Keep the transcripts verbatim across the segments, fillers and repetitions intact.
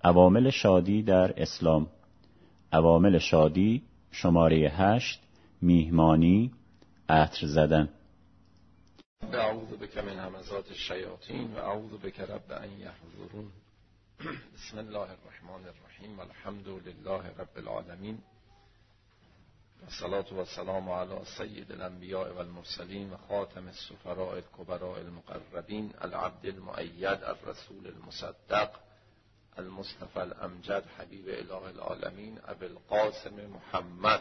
عوامل شادی در اسلام. عوامل شادی شماره هشت، میهمانی، عطر زدن. اعوذ بک من همزات الشیاطین و اعوذ بک رب ان یحضرون. بسم الله الرحمن الرحیم. الحمد لله رب العالمین و صلاة و سلام علی سید الانبیاء و المرسلین و خاتم السفراء الکبراء المقربین العبد المؤید الرسول المصدق المصطفى الامجد حبیب اله العالمین ابی القاسم محمد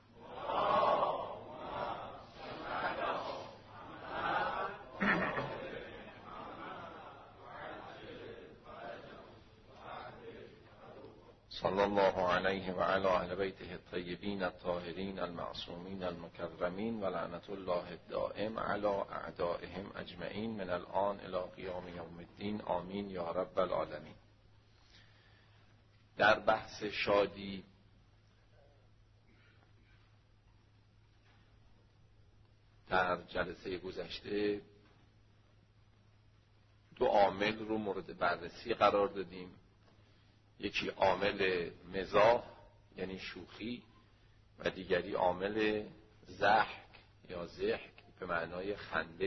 صلی الله علیه و علی اهل بیته الطیبین الطاهرین المعصومین المکرمین و لعنت الله الدائم علی اعدائهم اجمعین من الان الی قیام یوم الدین. آمین یا رب العالمین. در بحث شادی در جلسه گذشته دو عامل رو مورد بررسی قرار دادیم. یکی عامل مزاح یعنی شوخی و دیگری عامل ضحک یا ضحک به معنای خنده.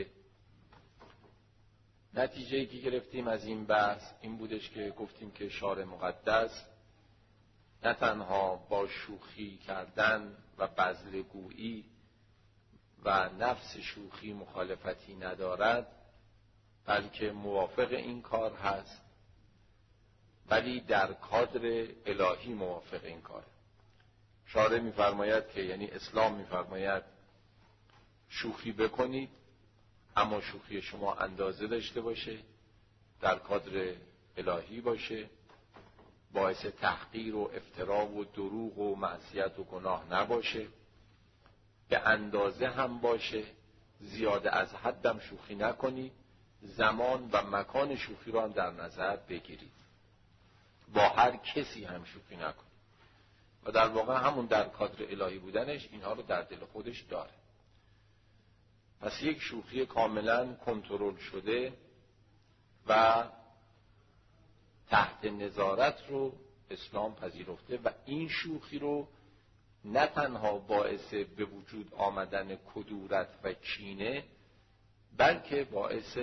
نتیجه‌ای که گرفتیم از این بحث این بودش که گفتیم که شارع مقدس نه تنها با شوخی کردن و بذل‌گویی و نفس شوخی مخالفتی ندارد، بلکه موافق این کار هست، ولی در کادر الهی موافق این کاره. شارع می‌فرماید که یعنی اسلام می‌فرماید شوخی بکنید، اما شوخی شما اندازه داشته باشه، در کادر الهی باشه، باعث تحقیر و افترا و دروغ و معصیت و گناه نباشه، به اندازه هم باشه، زیاده از حدم شوخی نکنید، زمان و مکان شوخی رو هم در نظر بگیرید، با هر کسی هم شوخی نکنید. و در واقع همون در کادر الهی بودنش اینها رو در دل خودش داره. پس یک شوخی کاملا کنترل شده و تحت نظارت رو اسلام پذیرفته و این شوخی رو نه تنها باعث به وجود آمدن کدورت و کینه، بلکه باعث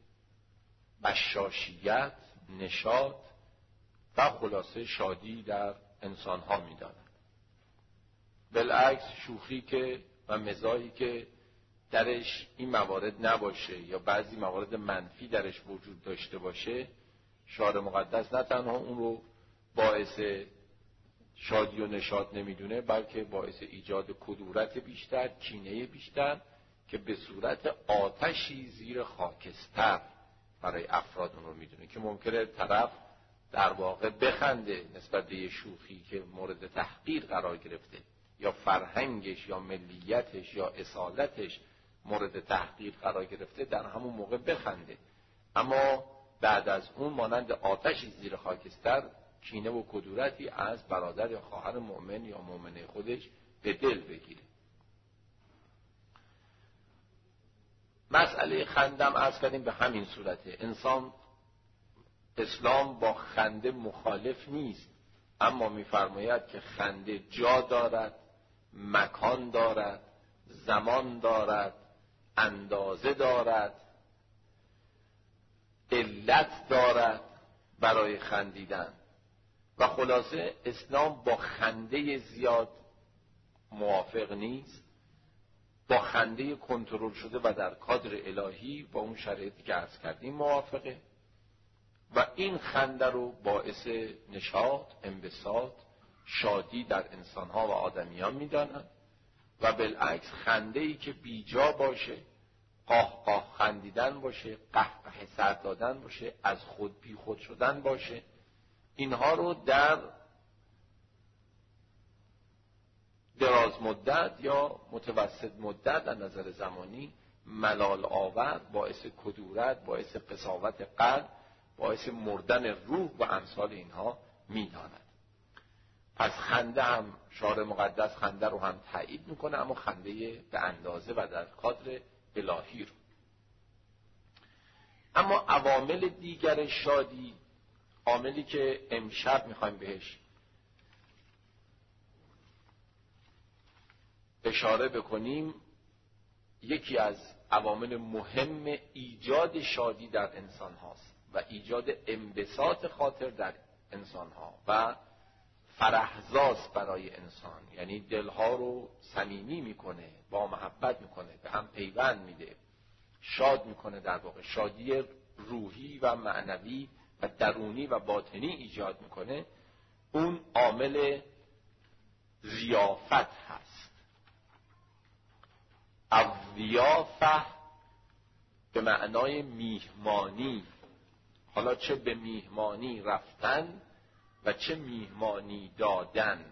بشاشیت، نشاط و خلاصه شادی در انسانها می‌داند. بالعکس شوخی که و مزاحی که درش این موارد نباشه یا بعضی موارد منفی درش وجود داشته باشه، شارع مقدس نه تنها اون رو باعث شادی و نشاط نمیدونه، بلکه باعث ایجاد کدورت بیشتر، کینه بیشتر که به صورت آتشی زیر خاکستر برای افراد اون رو میدونه که ممکنه طرف در واقع بخنده نسبت به یه شوخی که مورد تحقیر قرار گرفته یا فرهنگش یا ملیتش یا اصالتش مورد تحقیر قرار گرفته، در همون موقع بخنده، اما بعد از اون مانند آتشی زیر خاکستر کینه و کدورتی از برادر یا خواهر مؤمن یا مؤمنه خودش به دل بگیره. مسئله خندم عرض کردیم به همین صورته. انسان اسلام با خنده مخالف نیست، اما می‌فرماید که خنده جا دارد، مکان دارد، زمان دارد، اندازه دارد، علت دارد برای خندیدن. و خلاصه اسلام با خنده زیاد موافق نیست، با خنده کنترل شده و در کادر الهی با اون شرایطی که عرض کردیم موافقه و این خنده رو باعث نشاط، انبساط، شادی در انسانها و آدمیان می‌دانند و بالعکس خنده‌ای که بیجا باشه، قاه قاه خندیدن باشه، قهقه سر دادن باشه، از خود بی خود شدن باشه، اینها رو در دراز مدت یا متوسط مدت در نظر زمانی ملال آور، باعث کدورت، باعث قساوت قلب، باعث مردن روح و امثال اینها می‌داند. پس خنده هم شارع مقدس خنده رو هم تایید میکنه، اما خنده به اندازه و در کادر الهی رو. اما عوامل دیگر شادی عاملی که امشب میخوایم بهش اشاره بکنیم، یکی از عوامل مهم ایجاد شادی در انسان هاست و ایجاد انبساط خاطر در انسان ها و فرحزاست برای انسان، یعنی دلها رو صمیمی میکنه، با محبت میکنه، به هم پیوند میده، شاد میکنه، در واقع شادی روحی و معنوی و درونی و باطنی ایجاد میکنه. اون عامل ضیافت هست. الضیافه به معنای میهمانی، حالا چه به میهمانی رفتن و چه میهمانی دادن.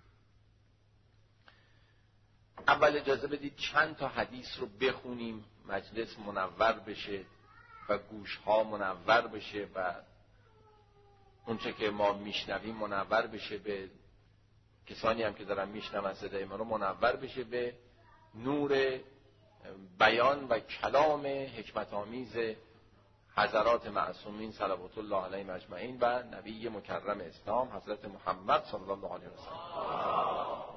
اول اجازه بدید چند تا حدیث رو بخونیم، مجلس منور بشه و گوشها منور بشه و اونچه که ما میشنویم منور بشه، به کسانی هم که دارن میشنون صدای ما رو منور بشه به نور بیان و کلام حکمت آمیز حضرات معصومین صلوات الله علیهم اجمعین و نبی مکرم اسلام حضرت محمد صلی الله علیه و سلم.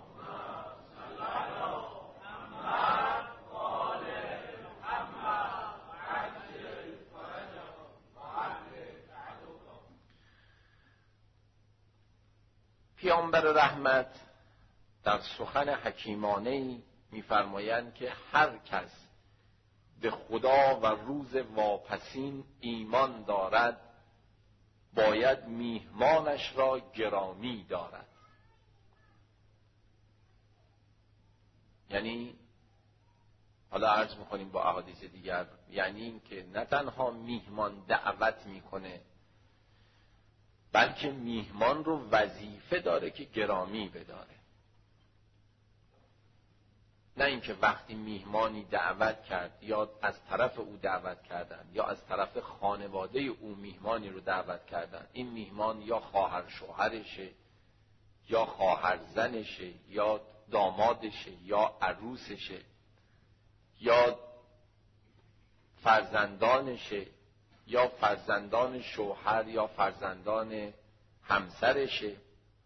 پیامبر رحمت در سخن حکیمانه‌ای می‌فرمایند که هر کس به خدا و روز واپسین ایمان دارد باید میهمانش را گرامی دارد. یعنی حالا عرض می‌کنیم با احادیث دیگر، یعنی این که نه تنها میهمان دعوت میکنه بلکه میهمان رو وظیفه داره که گرامی بداره. نه اینکه وقتی میهمانی دعوت کرد یا از طرف او دعوت کردن یا از طرف خانواده او میهمانی رو دعوت کردن، این میهمان یا خواهر شوهرشه یا خواهر زنشه یا دامادشه یا عروسشه یا فرزندانشه یا فرزندان شوهر یا فرزندان همسرشه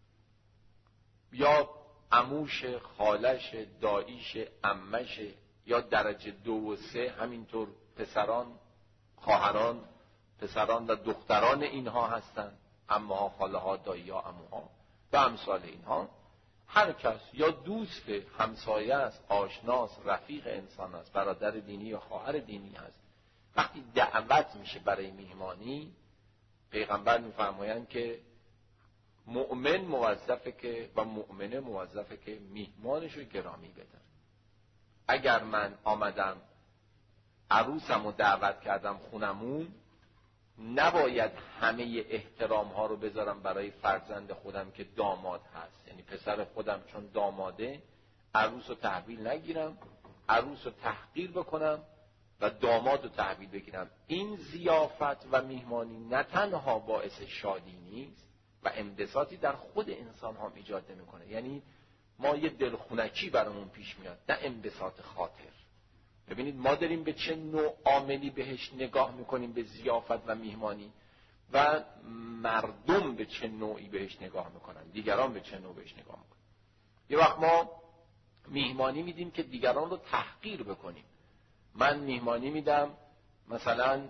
یا عموش، خالش، داییش، عمش یا درجه دو و سه، همینطور پسران، خواهران، پسران و دختران اینها هستند، عموها، خاله ها، دایی ها، عموها و امثال اینها. هر کس یا دوست، همسایه است، آشناست، رفیق انسان است، برادر دینی یا خواهر دینی است، وقتی دعوت میشه برای میهمانی، پیغمبر میفرمایند که مؤمن موظفه که و مؤمنه موظفه که میهمانش رو گرامی بدن. اگر من آمدم عروسم رو دعوت کردم خونمون، نباید همه احترام ها رو بذارم برای فرزند خودم که داماد هست، یعنی پسر خودم چون داماده عروس رو تحویل نگیرم، عروس رو تحقیر بکنم و داماد رو تحویل بگیرم. این ضیافت و میهمانی نه تنها باعث شادی نیست و انبساطی در خود انسان هم ایجاد نمیکنه، یعنی ما یه دلخونکی برامون پیش میاد، نه انبساط خاطر. ببینید ما داریم به چه نوع عاملی بهش نگاه میکنیم، به ضیافت و میهمانی، و مردم به چه نوعی بهش نگاه میکنن، دیگران به چه نوع بهش نگاه میکنن. یه وقت ما میهمانی میدیم که دیگران رو تحقیر بکنیم. من میهمانی میدم مثلا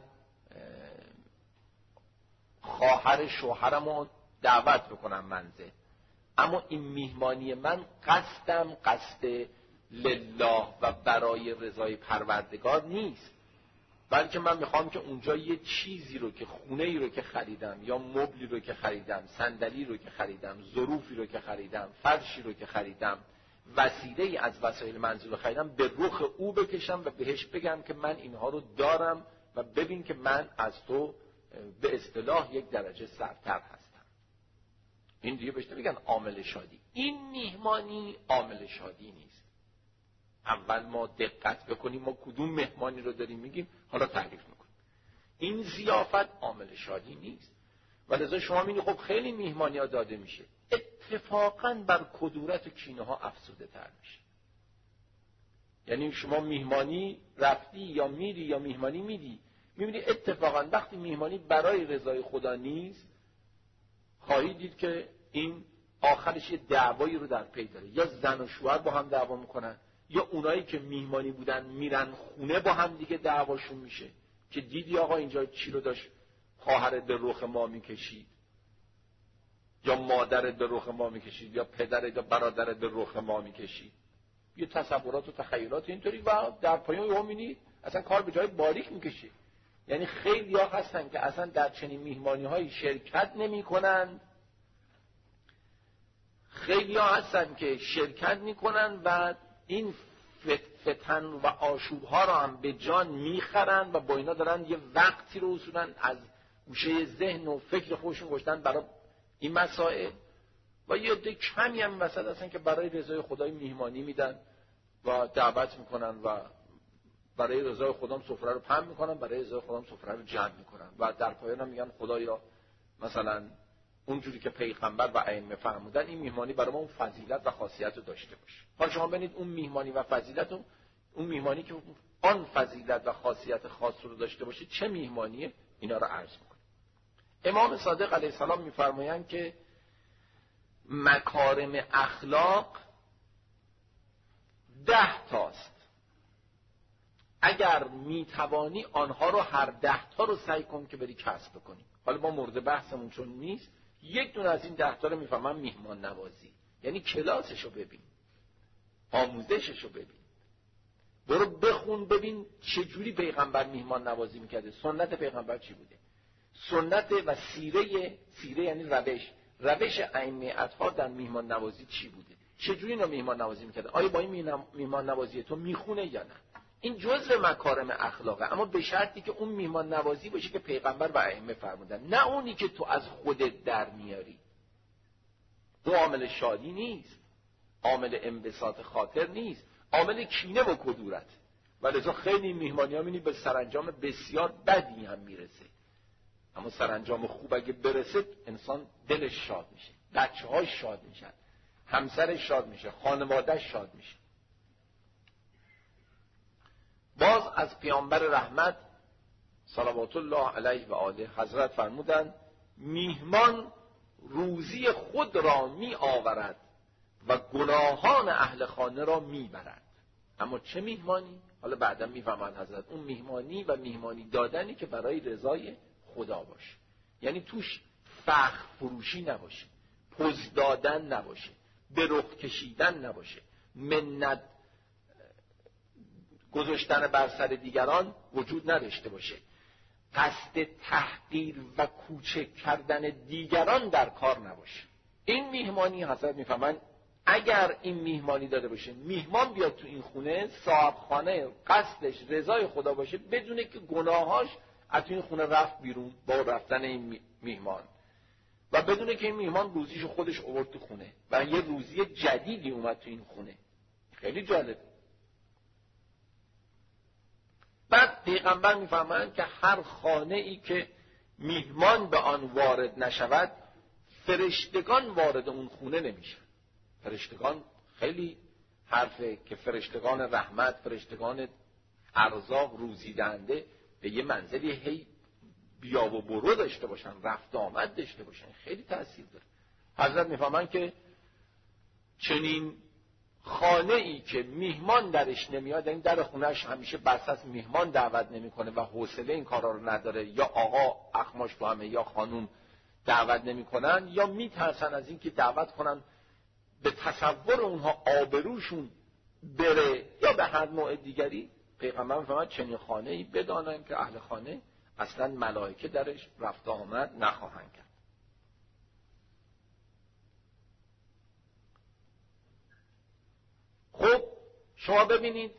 خواهر شوهرم رو دعوت بکنم منزل، اما این میهمانی من قصدم قصد لله و برای رضای پروردگار نیست، بلکه من میخوام که اونجا یه چیزی رو که خونه ای رو که خریدم یا مبلی رو که خریدم، صندلی رو که خریدم، ظروفی رو که خریدم، فرشی رو که خریدم، وسیله ای از وسایل منزل رو خریدم، به رخ او بکشم و بهش بگم که من اینها رو دارم و ببین که من از تو به اصطلاح یک درجه سرتر هستم. این دیگه بهش نمیگن عامل شادی. این میهمانی عامل شادی نیست. اول ما دقت بکنیم ما کدوم مهمانی رو داریم میگیم، حالا تعریف میکنیم. این ضیافت عامل شادی نیست. ولذا شما میگید خب خیلی میهمانی ها داده میشه، اتفاقاً بر کدورت و کینه ها افزوده تر میشه. یعنی شما میهمانی رفتی یا میری یا میهمانی میدی، میبینی اتفاقاً وقتی میهمانی برای رضای خدا نیست، خواهید دید که این آخرش یه دعوایی رو در پی داره. یا زن و شوهر با هم دعوا میکنن، یا اونایی که میهمانی بودن میرن خونه با هم دیگه دعواشون میشه که دیدی آقا اینجا چی رو داشت خواهرت به رخ ما میکشید، یا مادرت به رخ ما میکشید، یا پدرت یا برادرت به رخ ما میکشید. یه تصورات و تخیلات اینطوری و در پایان یهو می‌بینی اصلا کار به جای باریک میکشه. یعنی خیلی‌ها هستن که اصلا در چنین میهمانی‌های شرکت نمی‌کنن، خیلی‌ها هستن که شرکت می‌کنن و این فتن و آشوب‌ها رو هم به جان می‌خرن و با اینا دارن یه وقتی رو اصولاً از گوشه ذهن و فکر خودشون گذاشتن برای این مسائل، و یه عده کمی هم وسط هستن که برای رضای خدای میهمانی میدن و دعوت میکنن و برای رضای خدا سفره رو پهن میکنن، برای رضای خدا سفره رو جمع میکنن و در پایان هم میگن خدایا مثلا اونجوری که پیغمبر و ائمه فرمودن این میهمانی برای ما اون فضیلت و خاصیت رو داشته باشه. حالا شما ببینید اون میهمانی و فضیلت رو، اون میهمانی که آن فضیلت و خاصیت خاص رو داشته باشه چه میهمانیه، اینا رو عرض میکنه. امام صادق علیه السلام میفرمایند که مکارم اخلاق ده تاست، اگر میتوانی آنها رو هر ده تا رو سعی کن که بری کسب کنی. حالا ما مورد بحثمون چون نیست، یک دونه از این ده تا رو میفهمم میهمان نوازی، یعنی کلاسشو ببین، آموزششو ببین، برو بخون ببین چجوری پیغمبر میهمان نوازی میکرده، سنت پیغمبر چی بوده، سنت و سیره، سیره یعنی روش روش ائمه اطهار در میهمان نوازی چی بوده، چجوری اینا میهمان نوازی میکرده، آیا با این میهمان نوازی تو میخونه یا نه. این جزء مکارم اخلاقه، اما به شرطی که اون میهمان نوازی باشه که پیغمبر و ائمه فرمودن، نه اونی که تو از خودت در میاری. اون عامل شادی نیست، عامل انبساط خاطر نیست، عامل کینه و کدورت. ولذا خیلی میهمانی ها می‌بینی به سرانجام بسیار بدی هم میرسه، اما سرانجام خوب اگه برسه انسان دلش شاد میشه، بچه‌هاش شاد میشن، همسرش شاد میشه، خانواده‌اش شاد میشه. باز از پیامبر رحمت صلوات الله علیه و آله حضرت فرمودند میهمان روزی خود را می آورد و گناهان اهل خانه را می برد. اما چه میهمانی؟ حالا بعدا میفهمند حضرت اون میهمانی و میهمانی دادنی که برای رضای خدا باشه، یعنی توش فخر فروشی نباشه، پوز دادن نباشه، به رخ کشیدن نباشه، منت گذاشتن بر سر دیگران وجود نداشته باشه، قصد تحقیر و کوچک کردن دیگران در کار نباشه. این میهمانی حضرت میفهمن اگر این میهمانی داده باشه، میهمان بیاد تو این خونه، صاحب خانه قصدش رضای خدا باشه، بدونه که گناهاش از این خونه رفت بیرون با رفتن این میهمان، و بدونه که این میهمان روزیشو خودش آورد تو خونه و یه روزی جدیدی اومد تو این خونه. خیلی جالب. بعد پیغمبر میفهمند که هر خانه ای که میهمان به آن وارد نشود، فرشتگان وارد اون خونه نمیشن. فرشتگان خیلی حرفه که فرشتگان رحمت، فرشتگان ارزاق، روزی دهنده به یه منزلی هی بیا و برو داشته باشن، رفت آمد داشته باشن، خیلی تأثیر داره. حضرت میفهمند که چنین خانه ای که میهمان درش نمیاد، این در خونهش همیشه بس از میهمان دعوت نمیکنه و حوصله این کارا رو نداره، یا آقا اخماش با همه یا خانوم دعوت نمیکنن، یا میترسن از این که دعوت کنن به تصور اونها آبروشون بره، یا به هر نوع دیگری. پیغمبر میفهمد چنین خانه ای بدانن که اهل خانه اصلا ملائکه درش رفت آمد نخواهند کرد. خب شما ببینید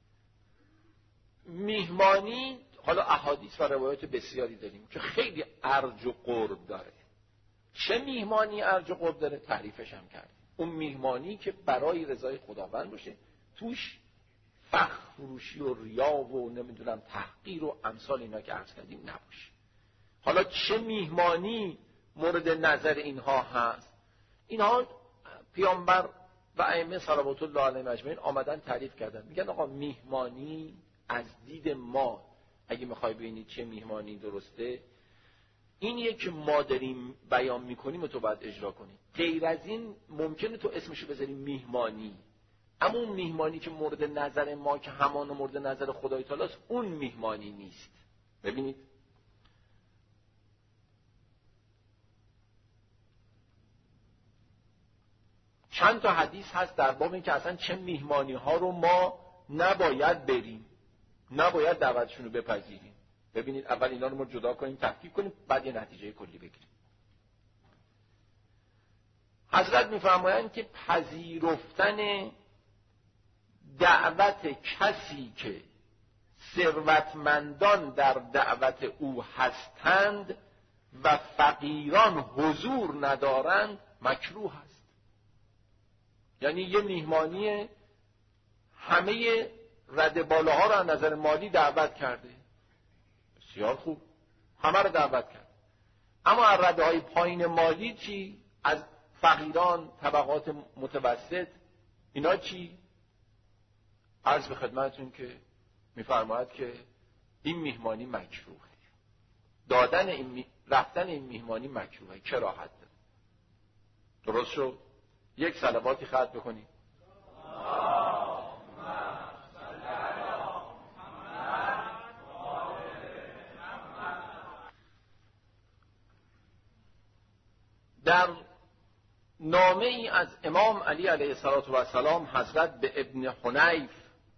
میهمانی، حالا احادیث و روایات بسیاری داریم که خیلی ارج و قرب داره. چه میهمانی ارج و قرب داره؟ تعریفش هم کردیم. اون میهمانی که برای رضای خداوند باشه، توش فخر فروشی و ریا و نمیدونم تحقیر و امثال اینا که عرض کردیم نباشه. حالا چه میهمانی مورد نظر اینها هست؟ اینها پیامبر و ائمه صلوات الله علیهم اجمعین آمدن تعریف کردن، میگن آقا میهمانی از دید ما اگه میخوای ببینید چه میهمانی درسته، اینیه که ما داریم بیان میکنیم و تو باید اجرا کنی. غیر از این ممکنه تو اسمشو بذاری میهمانی، اما اون میهمانی که مورد نظر ما که همان مورد نظر خدای تعالی است اون میهمانی نیست. ببینید چند تا حدیث هست در باب این که اصلا چه میهمانی ها رو ما نباید بریم، نباید دعوتشون رو بپذیریم. ببینید اول اینا رو ما جدا کنیم، تحقیق کنیم، بعد یه نتیجه کلی بگیریم. حضرت میفرمایند که پذیرفتن دعوت کسی که ثروتمندان در دعوت او هستند و فقیران حضور ندارند مکروه است. یعنی یه میهمانی همه رده بالاها رو از نظر مالی دعوت کرده، بسیار خوب، همه رو دعوت کرد، اما از رده های پایین مالی چی؟ از فقیران، طبقات متوسط، اینا چی؟ عرض به خدمتتون که میفرماید که این میهمانی مکروهه، دادن این می... رفتن این میهمانی مکروهه، کراهت داره. درست شد؟ یک صلواتی ختم بکنید. در نامه ای از امام علی علیه السلام حضرت به ابن حنیف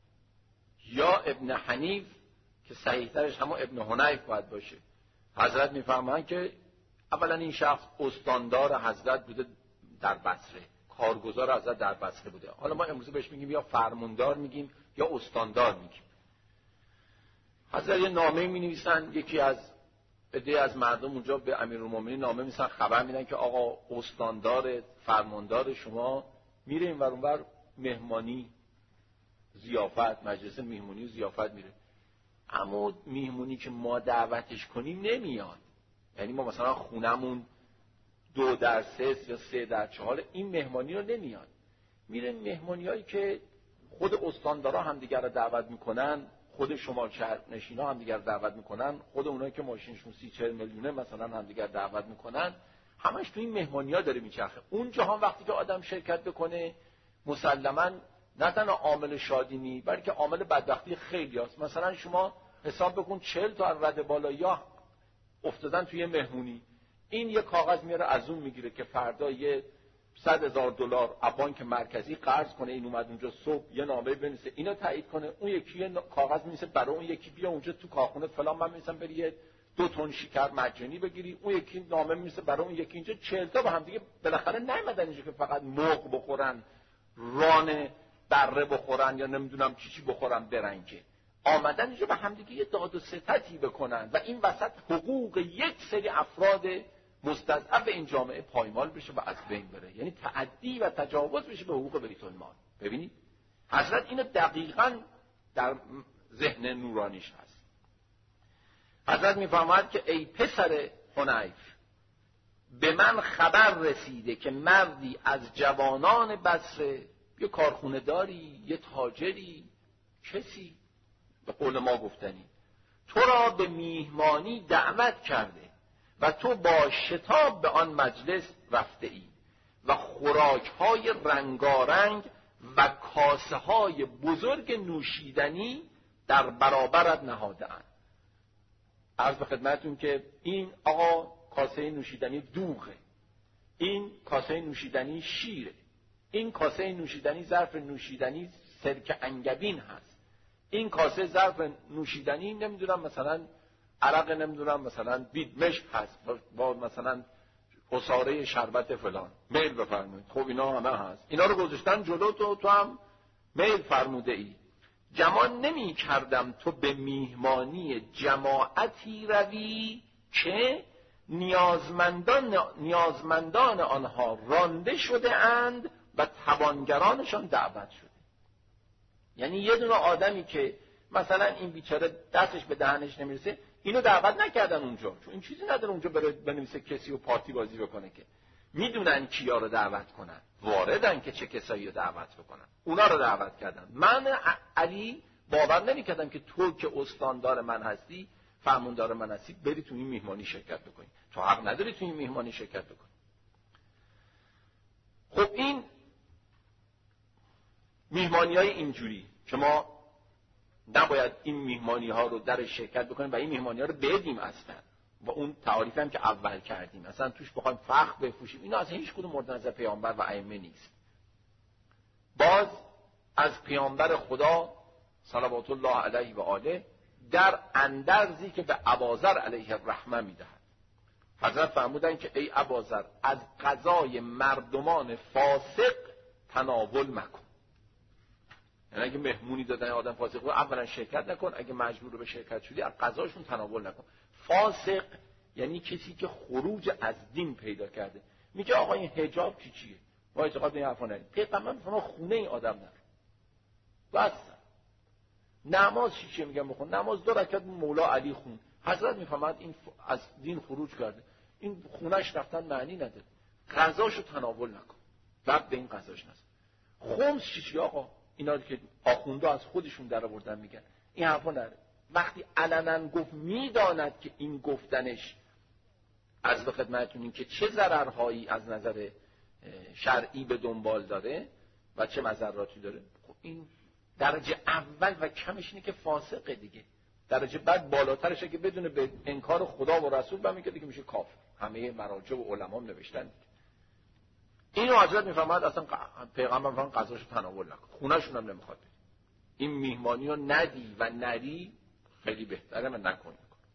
یا ابن حنیف که صحیح‌ترش همون ابن حنیف باید باشه، حضرت میفرمایند که اولا این شخص استاندار حضرت بوده در بصره، کارگزار حضرت در بصره بوده. حالا ما امروز بهش میگیم یا فرماندار میگیم یا استاندار میگیم. حضرت یه نامه می‌نویسن، یکی از عده از مردم اونجا به امیرالمومنین نامه می‌نویسن، خبر میدن که آقا استاندار فرماندار شما میره این ور اون ور مهمانی ضیافت، مجلس مهمونی و ضیافت میره، اما مهمونی که ما دعوتش کنیم نمیاد. یعنی ما مثلا خونمون دو در سه یا سه در چهار این مهمانی رو نمیاد، میره مهمانیایی که خود استاندارا هم دیگر رو دعوت میکنن، خود شما شهرنشینا هم دیگر دعوت میکنن، خود اونایی که ماشینشون سی چهل میلیونه مثلا هم دیگر دعوت میکنن، همش تو این مهمانی‌ها داره میچرخه. اون جهان وقتی که آدم شرکت بکنه مسلماً نه تنها عامل شادی نی بلکه عامل بدبختی خیلی هست. مثلا شما حساب بکن چهل تا رده بالایی‌ها افتادن توی مهمونی، این یه کاغذ میاره از اون میگیره که فردا یه صد هزار دلار از بانک مرکزی قرض کنه، این اومد اونجا صبح یه نامه بنویسه اینو تایید کنه، اون یکی یه کاغذ می‌نویسه برای اون یکی بیا اونجا تو کارخونه فلان من می‌نویسم بری یه دو تن شکر مجانی بگیری، اون یکی نامه می‌نویسه برای اون یکی اینجا چهل تا با هم دیگه بالاخره نمیدن اینجا که فقط مرغ بخورن، ران بره بخورن یا نمیدونم چی چی بخورن برن، که آمدن اینجا به هم دیگه یه داد و ستدی بکنن و این وسط حقوق یک سری افراد مستضعف این جامعه پایمال بشه و از بین بره، یعنی تعدی و تجاوز بشه به حقوق بیت المال. ببینید حضرت اینو دقیقاً در ذهن نورانیش هست. حضرت میفرماید که ای پسر حنیف، به من خبر رسیده که مردی از جوانان بصره، یه کارخونه داری، یه تاجری، کسی به قول ما گفتنی، تو را به میهمانی دعوت کرده و تو با شتاب به آن مجلس رفته ای و خوراک‌های رنگارنگ و کاسه‌های بزرگ نوشیدنی در برابرت نهاده‌اند. عرض به خدمتتون که این آقا کاسه نوشیدنی دوغه، این کاسه نوشیدنی شیره، این کاسه نوشیدنی ظرف نوشیدنی سرکه انگبین هست، این کاسه ظرف نوشیدنی نمیدونم مثلا عرق نمیدونم مثلا بید مشک هست با مثلا عصاره شربت فلان، میل بفرمایید. خب اینا همه هست، اینا رو گذاشتن جلو تو، تو هم میل فرموده ای. گمان نمی کردم تو به میهمانی جماعتی روی که نیازمندان نیازمندان آنها رانده شده اند و توانگرانشان دعوت شده. یعنی یه دونه آدمی که مثلا این بیچاره دستش به دهنش نمیرسه اینو دعوت نکردن اونجا، چون این چیزی نداره اونجا بره بنویسه کسی و پارتی بازی بکنه، که میدونن کیا رو دعوت کنن، واردن که چه کسایی رو دعوت بکنن، اونا رو دعوت کردن. من علی باور نمی‌کردم که تو که استاندار من هستی فرماندار من هستی بری تو این میهمانی شرکت بکنی، تو حق نداری تو این میهمانی شرکت بکنی. خب این میهمانی های اینجوری که ما نباید این میهمانی ها رو در شرکت بکنیم و این میهمانی ها رو بدیم اصلا، و اون تعاریف هم که اول کردیم اصلا توش بخوایم فخر بفروشیم، اینا از هیچ کدوم مورد نظر پیامبر و ائمه نیست. باز از پیامبر خدا صلوات الله علیه و آله در اندرزی که به اباذر علیه الرحمه میدهد. حضرت فرمودن که ای اباذر از قضای مردمان فاسق تناول مکن. یعنی اگه مهمونی دادن آدم فاسق رو اولا شرکت نکن، اگه مجبور به شرکت شدی از قضاشون تناول نکن. فاسق یعنی کسی که خروج از دین پیدا کرده. میگه آقا این حجاب چی چیه؟ ما اعتقاد به این حرفا نداریم. پیغمبر میفرماد خونه این آدم نرو. بس. نماز چی چیه میگم بخون؟ نماز دو رکعت مولا علی خون. حضرت میفرماد این از دین خروج کرده. این خونش رفتن معنی نداره. غذاشو تناول نکن. بعد به این غذاش نزن. خمس چی چیه آقا؟ اینا که آخوندا از خودشون در آوردن میگن. این حرفا نره. وقتی علنا گفت میداند که این گفتنش از به خدمتتون این که چه ضررهایی از نظر شرعی به دنبال داره و چه مضراتی داره، خب این درجه اول و کمش اینه که فاسقه دیگه. درجه بعد بالاترشه که بدون به انکار خدا و رسول بمی که دیگه میشه کافر. همه مراجع و علما هم نوشتن دیگه. اینو حضرت میفرماد اصلا پیغمبر فرمان قضاشو تناول نکن، خونه‌شون هم نمیخواد. این میهمانی رو ندی و نری خیلی بهتره من نکنم.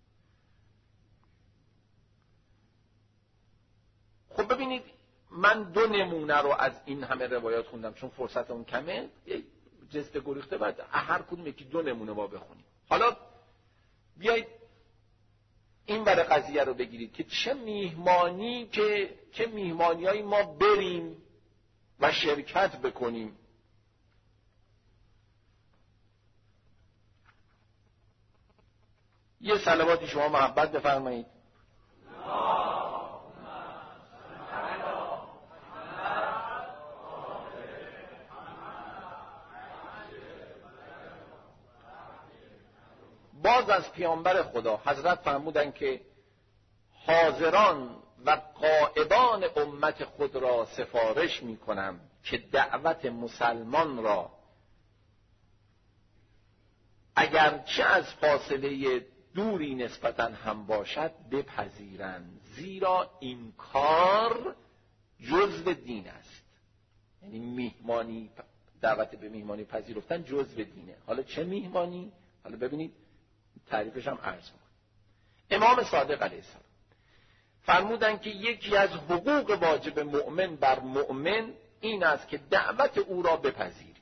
خب ببینید من دو نمونه رو از این همه روایات خوندم چون فرصت اون کمه، یه جست گریخته بعد هر کدوم یکی دو نمونه با بخونیم. حالا بیایید این برای قضیه رو بگیرید که چه میهمانی که چه میهمانیایی ما بریم و شرکت بکنیم. یه صلواتی شما محبت بفرمایید. باز از پیامبر خدا حضرت فرمودن که حاضران و غائبان امت خود را سفارش می کنم که دعوت مسلمان را اگرچه از فاصله دوری نسبتاً هم باشد بپذیرند، زیرا این کار جزو دین است. یعنی میهمانی، دعوت به میهمانی پذیرفتن جزو دینه. حالا چه میهمانی؟ حالا ببینید تعریفش هم عرض می‌کنم. امام صادق علیه السلام فرمودن که یکی از حقوق واجب مؤمن بر مؤمن این است که دعوت او را بپذیری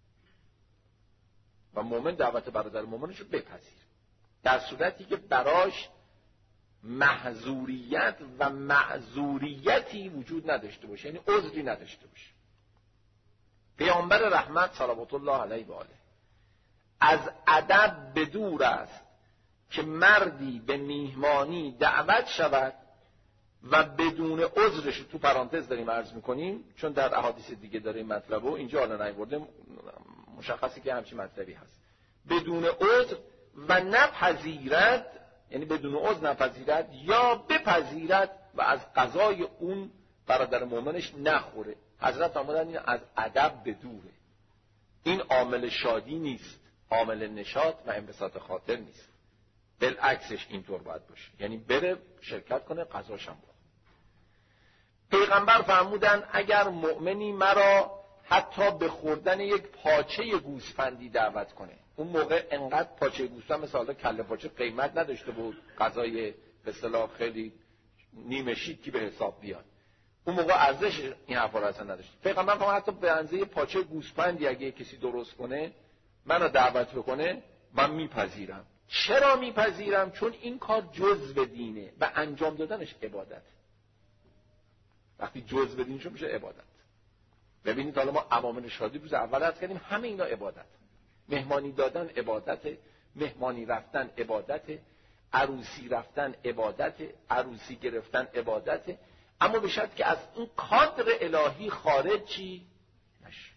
و مؤمن دعوت برادر مؤمنش رو بپذیر در صورتی که براش محظوریت و معذوریتی وجود نداشته باشه، یعنی عذری نداشته باشه. پیامبر رحمت صلوات الله علیه و آله از ادب به دور است که مردی به میهمانی دعوت شود و بدون عذرش، تو پرانتز داریم عرض میکنیم چون در احادیث دیگه داره این مطلب و اینجا حالا نیورده، مشخصی که همچین مطلبی هست، بدون عذر و نپذیرد، یعنی بدون عذر نپذیرد یا بپذیرد و از قضای اون برادر مؤمنش نخوره. حضرت فرمودن این از ادب به دوره. این عامل شادی نیست، عامل نشاط و انبساط خاطر نیست. بالعکسش اینطور باید باشه، یعنی بره شرکت کنه قضاشم بخوره. پیغمبر فرمودن اگر مؤمنی مرا حتی به خوردن یک پاچه گوسفندی دعوت کنه، اون موقع انقدر پاچه گوسفند مثل حالا کله پاچه قیمت نداشته بود، غذای به اصطلاح خیلی نیمه شیکی به حساب بیاد، اون موقع ارزش این حرفا رو اصلا نداشت. پیغمبر فرمود حتی به اندازه پاچه گوسفندی اگه کسی درست کنه منو دعوت بکنه من میپذیرم. چرا میپذیرم؟ چون این کار جزء دینه و انجام دادنش عبادت. وقتی جزء دین شد میشه عبادت. ببینید حالا ما عوامل شادی روز اول عرض کردیم، همه اینا عبادت. مهمانی دادن عبادت، مهمانی رفتن عبادت، عروسی رفتن عبادت، عروسی گرفتن عبادت، اما به شرط که از اون کادر الهی خارج چی نشه.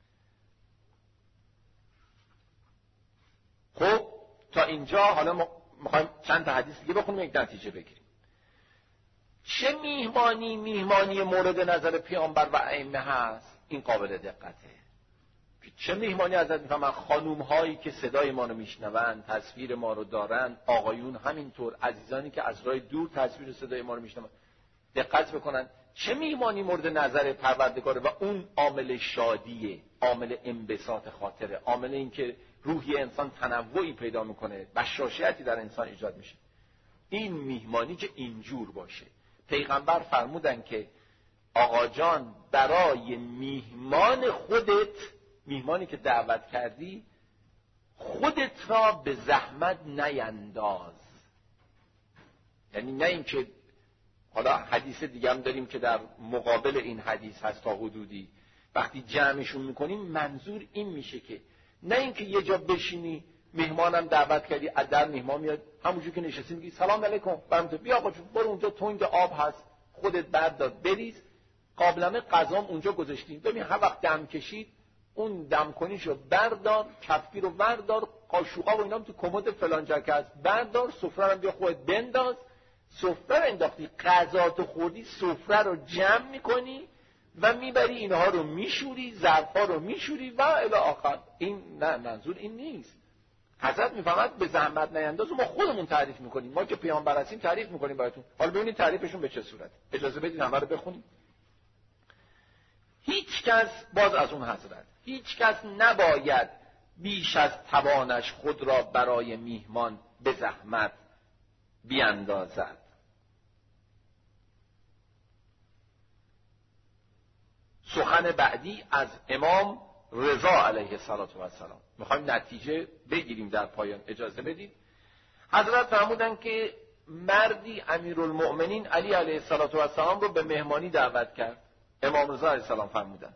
خب تا اینجا حالا میخوایم چند تا حدیث دیگه بخونیم یک نتیجه بگیریم. چه میهمانی میهمانی مورد نظر پیامبر و ائمه هست، این قابل دقته. چه میهمانی ازت میفهمن؟ خانوم هایی که صدای ما رو میشنون، تصویر ما رو دارن، آقایون همینطور، عزیزانی که از راه دور تصویر صدای ما رو میشنون، دقت بکنن. چه میهمانی مورد نظر پروردگاره و اون عامل شادیه، عامل انبساط خاطره، عامل این که روحی انسان تنوعی پیدا میکنه، بشاشیتی در انسان ایجاد میشه. این میهمانی که اینجور باشه. پیغمبر فرمودن که آقا جان برای میهمان خودت، میهمانی که دعوت کردی، خودت را به زحمت نینداز. یعنی نه اینکه، حالا حدیث دیگه هم داریم که در مقابل این حدیث هست تا حدودی، وقتی جمعشون میکنیم منظور این میشه که نه اینکه یه جا بشینی مهمانم دعوت کردی، از در مهمان میاد همونجور که نشستی میگی سلام علیکم، برام تو بیا آقا جون برو اونجا تنگ آب هست خودت بردار بریز، قابلمه غذام اونجا گذاشتیم، ببین هر وقت دم کشید اون دم کنیشو بردار، کفگیر رو بردار، قاشوقا و اینا تو کمد فلان جا هست بردار، سفره رو بیا خودت بنداز. سفره رو انداختی، غذا تو خوردی، سفره رو جمع میکنی و میبری اینها رو میشوری، ظرفا رو میشوری و الی آخر. این نه، منظور این نیست. حضرت میفهمد به زحمت نینداز، ما خودمون تعریف میکنیم، ما که پیامبر هستیم تعریف میکنیم براتون. حالا ببینید تعریفشون به چه صورت. اجازه بدید همه رو بخونیم. هیچ کس، باز از اون حضرت، هیچ کس نباید بیش از توانش خود را برای میهمان به زحمت بیاندازد. سخن بعدی از امام رضا علیه السلام. میخوایم نتیجه بگیریم در پایان، اجازه بدید. حضرت فرمودن که مردی امیرالمؤمنین علی علیه السلام رو به مهمانی دعوت کرد. امام رضا علیه السلام فرمودن.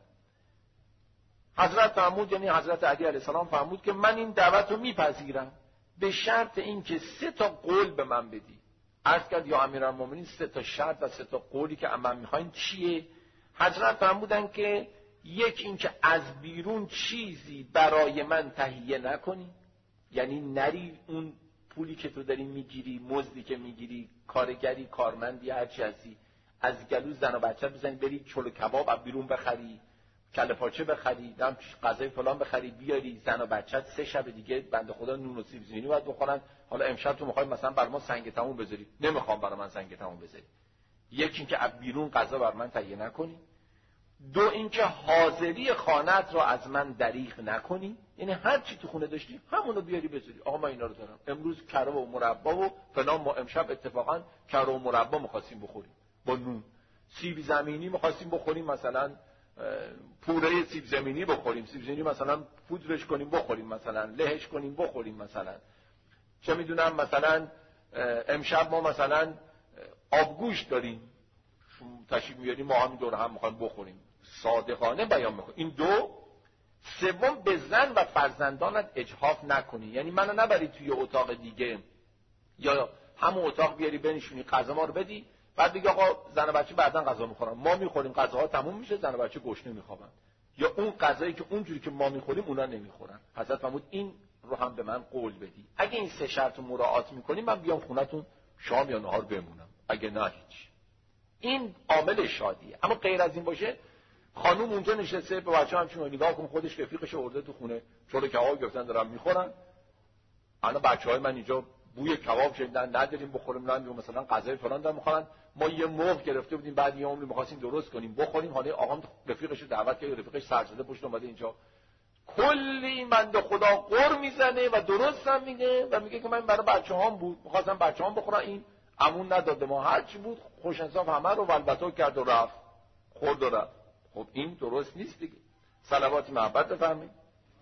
حضرت فرمود، یعنی حضرت علی علیه السلام فرمود که من این دعوت رو میپذیرم به شرط این که سه تا قول به من بدی. عرض کرد یا امیرالمؤمنین سه تا شرط و سه تا قولی که من میخواین چیه؟ حضرت فرمودن که یک این که از بیرون چیزی برای من تهیه نکنی، یعنی نری اون پولی که تو داری میگیری، مزدی که میگیری، کارگری، کارمندی، هرچی هستی، از گلو زن و بچه بزنی بری چلو کباب از بیرون بخری، کله پاچه بخری، هم غذای فلان بخری بیاری، زن و بچت سه شب دیگه بنده خدا نون و سیب زمینی باید بخورن. حالا امشب تو میخوای مثلا بر ما سنگ تموم بذاری، نمیخوام برای من سنگ تموم بذاری. یکی اینکه از بیرون غذا بر من تهیه نکنی. دو اینکه حاضری خانه‌ات رو از من دریغ نکنی، یعنی هر چی تو خونه داشتی همونو بیاری بذاری. آقا من اینا رو دارم، امروز کره و مربا و فلان، ما امشب اتفاقا کره و مربا می‌خواستیم بخوریم با نون. سیب زمینی می‌خواستیم بخوریم، مثلا پوره سیب زمینی بخوریم، سیب زمینی مثلا پودرش کنیم بخوریم، مثلا لهش کنیم بخوریم، مثلا چه میدونم مثلا امشب ما مثلا آبگوشت داریم تشریف میاریم، ما هم دور هم می‌خوایم بخوریم. صادقانه بیان میکنی. این دو. سوم به زن و فرزندانت اجحاف نکنی، یعنی منو نبری توی اتاق دیگه یا همون اتاق بیاری بنشونی غذا ما رو بدی، بعد دیگه آقا زن و بچه بعدن غذا میخورن، ما میخوریم غذاها تموم میشه، زن و بچه گشنه میخوابن، یا اون غذایی که اونجوری که ما میخوریم اونا نمیخورن. حضرت فرمود این رو هم به من قول بدی، اگه این سه شرط رو مراعات میکنی من بیام خونتون شام یا نهار بمونم، اگه نه هیچ. این عامل شادیه. اما غیر از این باشه، خانوم اونجا نشسته به بچه‌ها همچون نگاه کن، خودش رفیقش آورده تو خونه، چلو کباب گرفتن دارن میخورن. الان بچه‌های من اینجا بوی کباب شنیدن نداریم بخوریم، نه مثلا غذای فلان دارن میخورن. ما یه مرغ گرفته بودیم بعد یه عمری می‌خواستیم درست کنیم بخوریم، حالا آقام رفیقش رو دعوت کرد، رفیقش سرزده پشت اومده اینجا، کلی بنده خدا قر میزنه و درست هم میگه و میگه که من برای بچه‌هام بود می‌خواستم بچه‌هام بخورن، این امون نداده، ما هر چی بود خوش انصاف همه رو ولبطو کرد و رفت، خورد و رفت. خب این درست نیست دیگه. صلوات محبت بفرمایید.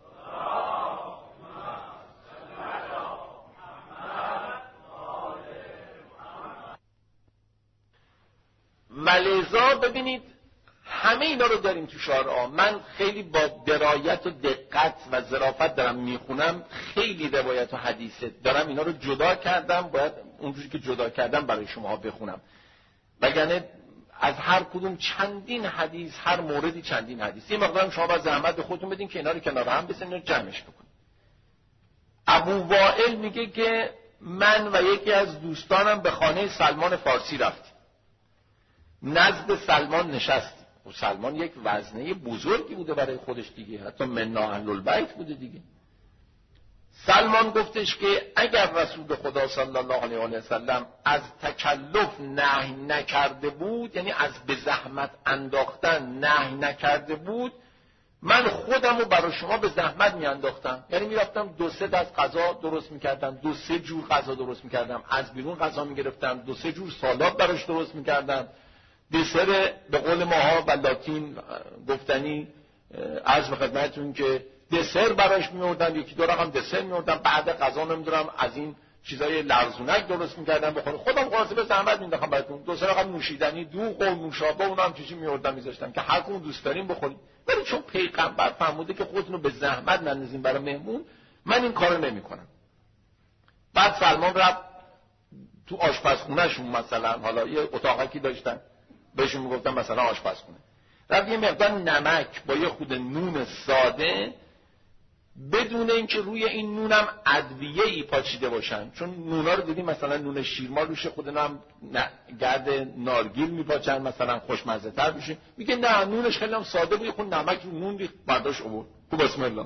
ملیزا ببینید همه اینا رو داریم تو شارع‌ها. من خیلی با درایت و دقت و ظرافت دارم میخونم، خیلی روایت و حدیثه دارم اینا رو جدا کردم، باید اونجوری که جدا کردم برای شما بخونم، وگرنه از هر کدوم چندین حدیث، هر موردی چندین حدیث. یه مقدارم شما باید زحمت به خودتون بدین که اینا رو کنار هم بزنین و جمعش بکنین. ابو وائل میگه که من و یکی از دوستانم به خانه سلمان فارسی رفتیم، نزد سلمان نشستیم. و سلمان یک وزنه بزرگی بوده برای خودش دیگه، حتی من اهل البیت بوده دیگه. سلمان گفتش که اگر رسول خدا صلی الله علیه و سلم از تکلف نهی نکرده بود، یعنی از به زحمت انداختن نهی نکرده بود، من خودمو برای شما به زحمت میانداختم. یعنی میرفتم دو سه دست غذا درست میکردم، دو سه جور غذا درست میکردم، از بیرون غذا میگرفتم، دو سه جور سالاد براش درست میکردم، دسر به قول ماها و لاتین گفتنی عرض به خدمتتون که دسر براش میوردم، یکی دو رقم دسر میوردم، بعد غذا نمیدونم از این چیزای لرزونک درست میکردم بخوره، خودم قاطی به زحمت مینداختم براتون، دو سه رقم نوشیدنی دوغ و نوشابه اونم چیزی میوردم میذاشتم که هر کدوم دوست دارین بخورید. ولی چون پیغمبر فرموده که خودتون رو به زحمت نندازین برای مهمون، من این کارو نمیکنم. بعد سلمان رفت تو آشپزخونه‌شون، مثلا حالا یه اتاقکی داشتن بهشون میگفتن مثلا آشپزخونه، رفت یه مقدار نمک با یه خود نون ساده، بدون اینکه روی این نونم ادویه‌ای پاچیده باشن، چون نونا رو دیدیم مثلا نون شیرمال روش خود هم گرد نارگیل میپاچن مثلا خوشمزه تر میشه، میگه نه نونش خیلی هم ساده بود، خود نمک رو نون ریخت برداشت آورد. تو بسم الله.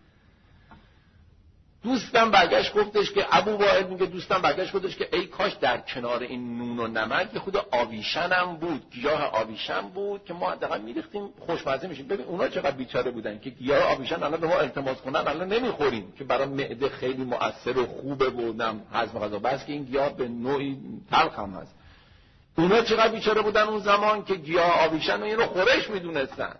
دوستم برگشت گفتش که ابو وائل میگه دوستم برگشت گفتش که ای کاش در کنار این نون و نمک یه خود آویشن هم بود، گیاه آویشن بود که ما حداقل میریختیم خوشمزه میشیم. ببین اونا چقدر بیچاره بودن که گیاه آویشن الان به ما التماس کنن، الان نمیخوریم که برای معده خیلی مؤثر و خوبه و نم هضم غذا، بس که این گیاه به نوعی تلخ هم هست. اونا چقدر بیچاره بودن اون زمان که گیاه آویشن و این رو خورش میدونستن.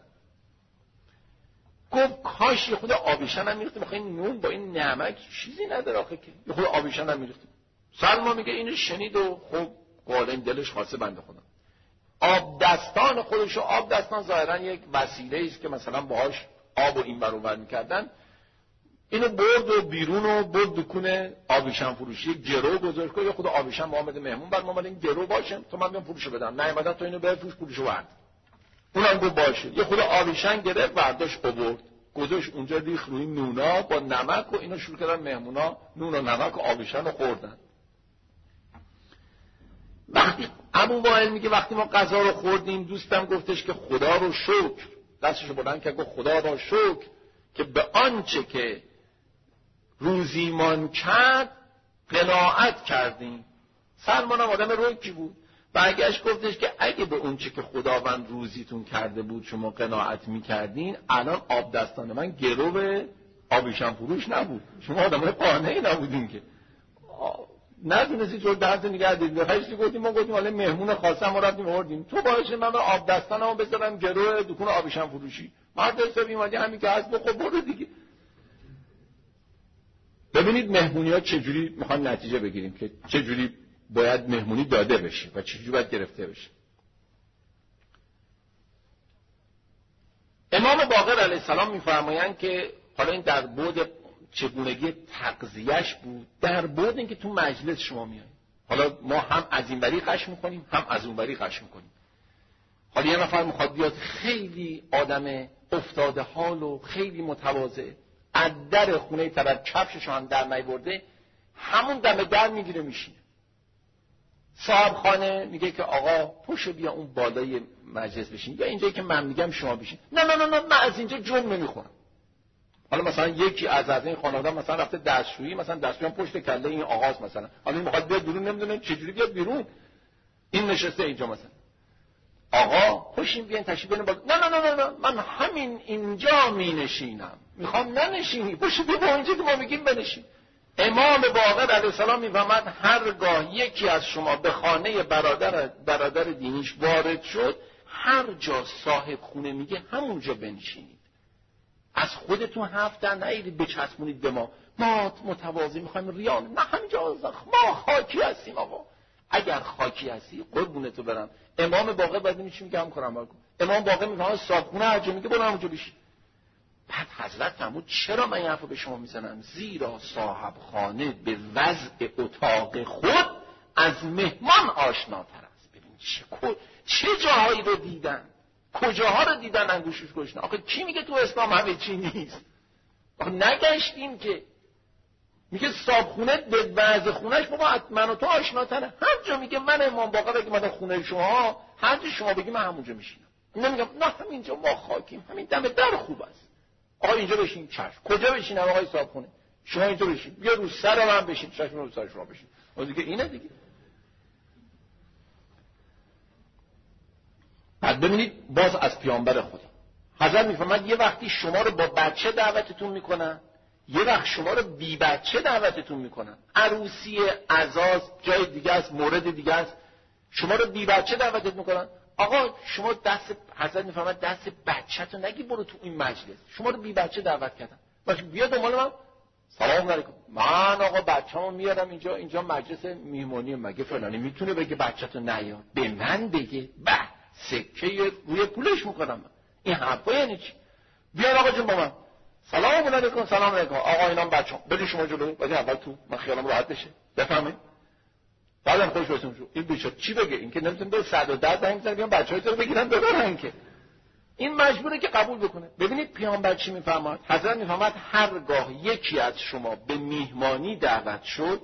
گفت کاش یه خود آبیشن هم میریختیم، آخه این نون با این نمک چیزی نداره آخه که یه خود آبیشن هم میریختیم. سلمان میگه اینو شنید و خب قاله این دلش خواسته بنده خدا. آب دستان خودشو، آب دستان ظاهرا یک وسیله است که مثلا باهاش آب و این ور اون ور میکردن، اینو برد و بیرون و برد دکون آبیشن فروشی گرو گذاشت که یه خود آبیشن محمد مهمون بعد ما این گرو باشه تو من بیام پولشو بدم، نیومدن تو اینو بفروش پولشو ورد. اونم گفت باشه. یه خود آویشن گرفت برداشت آورد گذاشت اونجا، ریخ روی نونا با نمک و اینا شروع کردن مهمونا نون و نمک و آویشن رو خوردن. وقتی ابو وائل میگه وقتی ما غذا رو خوردیم دوستم گفتش که خدا رو شکر، دستشو بلند کرد گفت خدا رو شکر که به آنچه که روزیمان کرد قناعت کردیم. سلمان هم آدم روکی بود، برگشت گفتش که اگه به اون چه که خداوند روزیتون کرده بود شما قناعت میکردین، الان آب دستان من گرو آبیشن فروش نبود، شما آدمای قانعی نبودین که ندونستی جور درد نگه دید. خیلی گفتیم ما گفتیم حالا مهمون خاصه ما رفتیم آوردیم، تو باشه من آب دستانمو بذارم گرو دکون آبیشن فروشی، مرد حسابی اومدی همین که هست بخور برو دیگه. ببینید مهمونی‌ها چجوری میخوان نتیجه بگیریم که چجوری باید مهمونی داده بشه و چجوری باید گرفته بشه. امام باقر علیه السلام میفرمایند که حالا این در بعد چگونگی تغذیه‌اش بود، در بعد اینکه تو مجلس شما میایید، حالا ما هم از این بری قش میکنیم هم از اون بری قش میکنیم. حالا یه نفر میخواد بیاد خیلی آدم افتاده حال و خیلی متواضع، از در خونه طرف کفششو هم در نیورده، همون دم در میگیره میشینه. صاحب خانه میگه که آقا پشو بیا اون بالای مجلس بشین، یا اینجایی که من میگم شما بشین. نه نه نه نه من از اینجا جون نمیخورم. حالا مثلا یکی از از این خانواده مثلا رفته دستشویی، مثلا دستشویی پشت کله این آقاست مثلا، حالا این میخواد بیاد بیرون نمیدونه چجوری بیاد بیرون، این نشسته اینجا مثلا، آقا پشین بیاین تشریف بیارین بالا. نه نه نه نه من همین اینجا مینشینم، میخوام ننشینی، پشو بیا اونجا که ما میگیم بنشین. امام باقر علیه السلام میفهمد هرگاه یکی از شما به خانه برادر برادر دینیش وارد شد، هر جا صاحب خونه میگه همونجا بنشینید، از خودتون حرف در نیارید بچسبونید به ما، ما متواضع میخوایم ریان، نه همینجا ما خاکی هستیم. آقا اگر خاکی هستی قربونتو برم، امام باقر بعد میچی میگه هم کارم بکن. امام باقر میگه صاحب هر جا میگه برو همونجا بشین. بعد حضرت فرمود چرا من این حرفو به شما میزنم؟ زیرا صاحب خانه به وضع اتاق خود از مهمان آشناتر است. ببین چه چه جاهایی رو دیدن، کجاها رو دیدن انگوشش گشنه. آخه کی میگه تو اسلام همه چی نیست؟ آخه نگشتیم که میگه صابخونه به وضع خونش بابا من و تو آشناتره، هر جا میگه من امام باقر بگی من خونه شما، هر جا شما بگی من همونجا میشینم. نمیگم نه همینجا ما خاکیم، همین دم در خوب است، آقا اینجا بشین. چشم. کجا بشینم آقای صابخونه؟ شما اینجا بشین. بیا رو سر من بشین. چشم رو سر شما بشین. اون دیگه اینه دیگه. بعد ببینید باز از پیامبر خدا حضرت میفرماد یه وقتی شما رو با بچه دعوتتون میکنن، یه وقت شما رو بی بچه دعوتتون میکنن. عروسی، عزاز، جای دیگه است، مورد دیگه است، شما رو بی بچه دعوتت میکنن. آقا شما دست حضرت میفرماد دست بچه‌تو نگی برو تو این مجلس، شما رو بی بچه دعوت کردن، باشه بیا دنبال من سلام علیکم، من آقا بچه‌مو میارم اینجا، اینجا مجلس میهمانی، مگه فلانی میتونه بگه بچه‌تو نیار؟ به من بگه به سکه روی پولش میکنم. این حرفا یعنی چی؟ بیار آقا جون با من سلام علیکم. سلام علیکم آقا اینام بچه‌م، بدین شما جلو، بدین اول تو، من خیالم راحت بشه بفهمید. بعدم خوش بسیم شو این بیچاره چی بگه؟ این که نمیتونه به صد و ده زنگ بزنه بیان بچه‌ها رو بگیرن ببرن، که این مجبوره که قبول بکنه. ببینید پیامبر چی میفرماد؟ حضرت میفرماد هرگاه یکی از شما به میهمانی دعوت شد،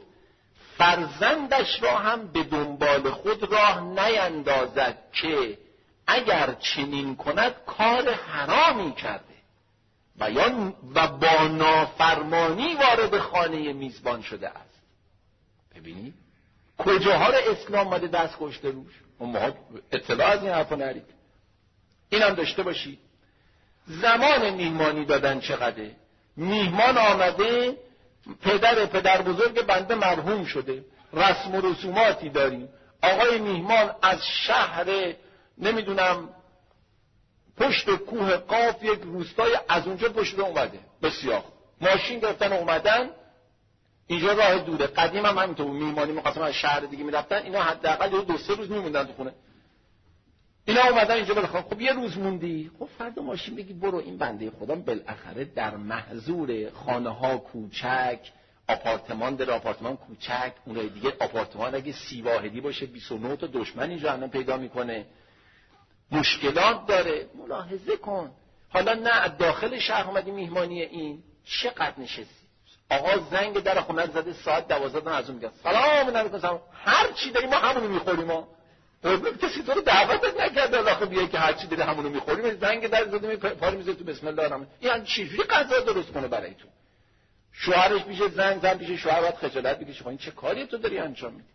فرزندش را هم به دنبال خود راه نیندازد که اگر چنین کند کار حرامی کرده و یا و با نافرمانی وارد خانه میزبان شده است. ببینید کجاها رو اسلام ماده دست کشته روش. ما اطلاع از این حرفا نرید. اینم داشته باشید زمان میهمانی دادن چقدره. میهمان آمده، پدر پدر بزرگ بنده مرحوم شده، رسم و رسوماتی داریم. آقای میهمان از شهر نمیدونم پشت کوه قاف یک روستای از اونجا پشت اومده، بسیار ماشین گرفتن اومدن اینجا، راه دوره. قدیم هم همینطور میهمانی می‌خواستن از شهر دیگه میرفتن، اینا حداقل دو, دو سه روز میموندن تو خونه. اینا اومدن اینجا بلخوام خب یه روز موندی، خب فردا ماشین بگی برو. این بنده خدا بالاخره در محظور خانه‌ها کوچک، آپارتمان داره، آپارتمان کوچک، اونای دیگه آپارتمان اگه سی واحدی باشه بیست و نه تا دشمن اینجا الان پیدا میکنه، مشکلات داره. ملاحظه کن. حالا نه داخل شهر اومدی میهمانی، این چقدر نشستی. آقا زنگ در خونه زده ساعت دوازده از اون میگه سلام علیکم، سلام، هر چی داریم ما همونو میخوریم. ما کسی تو رو دعوتت نکرده آخه بیای که هر چی داری همونو میخوریم. زنگ در زده پاری میذاری تو بسم الله الرحمن. یعنی چجوری غذا درست کنه برای تو؟ شوهرش میشه زنگ زن میشه شوهر باید خجالت بکشه. این چه کاری تو داری انجام میدی؟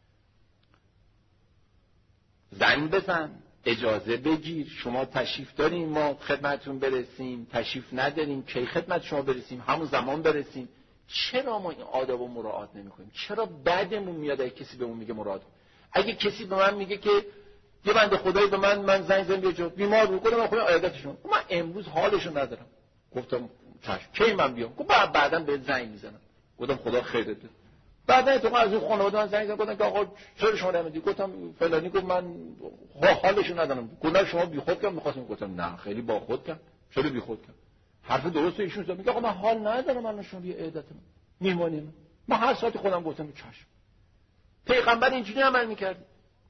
زنگ بزن، اجازه بگیر، شما تشریف دارین ما خدمتتون برسیم، تشریف نداریم کی خدمت شما برسیم، همون زمان برسیم. چرا ما این آدابو مراعات نمی‌کنیم؟ چرا بعدمون میاد اگه کسی بهمون میگه مراعات؟ اگه کسی به من میگه که یه بنده خدایی به من من زنگ زدم یه جا بیمار بود، گفتم خدا عیادتشون، من امروز حالشو ندارم. گفتم چشم کی من بیام؟ گفت بعد بعداً بهت زنگ میزنم. گفتم خدا خیرت بده. بعدا تو از اون خانواده من زنگ زدن گفتن آقا چرا شما نمیدی؟ گفتم فلانی گفت من حالشو ندارم. گفتم شما بیخود کردم؟ می‌خواستم. گفتم نه خیلی با خود کردم. چرا بیخود کردم؟ حرف درست ایشون زد. میگه آقا من حال ندارم الان شما یه عیادت من میمونیم. من من هر ساعتی خودم گفتم چشم. پیغمبر اینجوری عمل می‌کرد.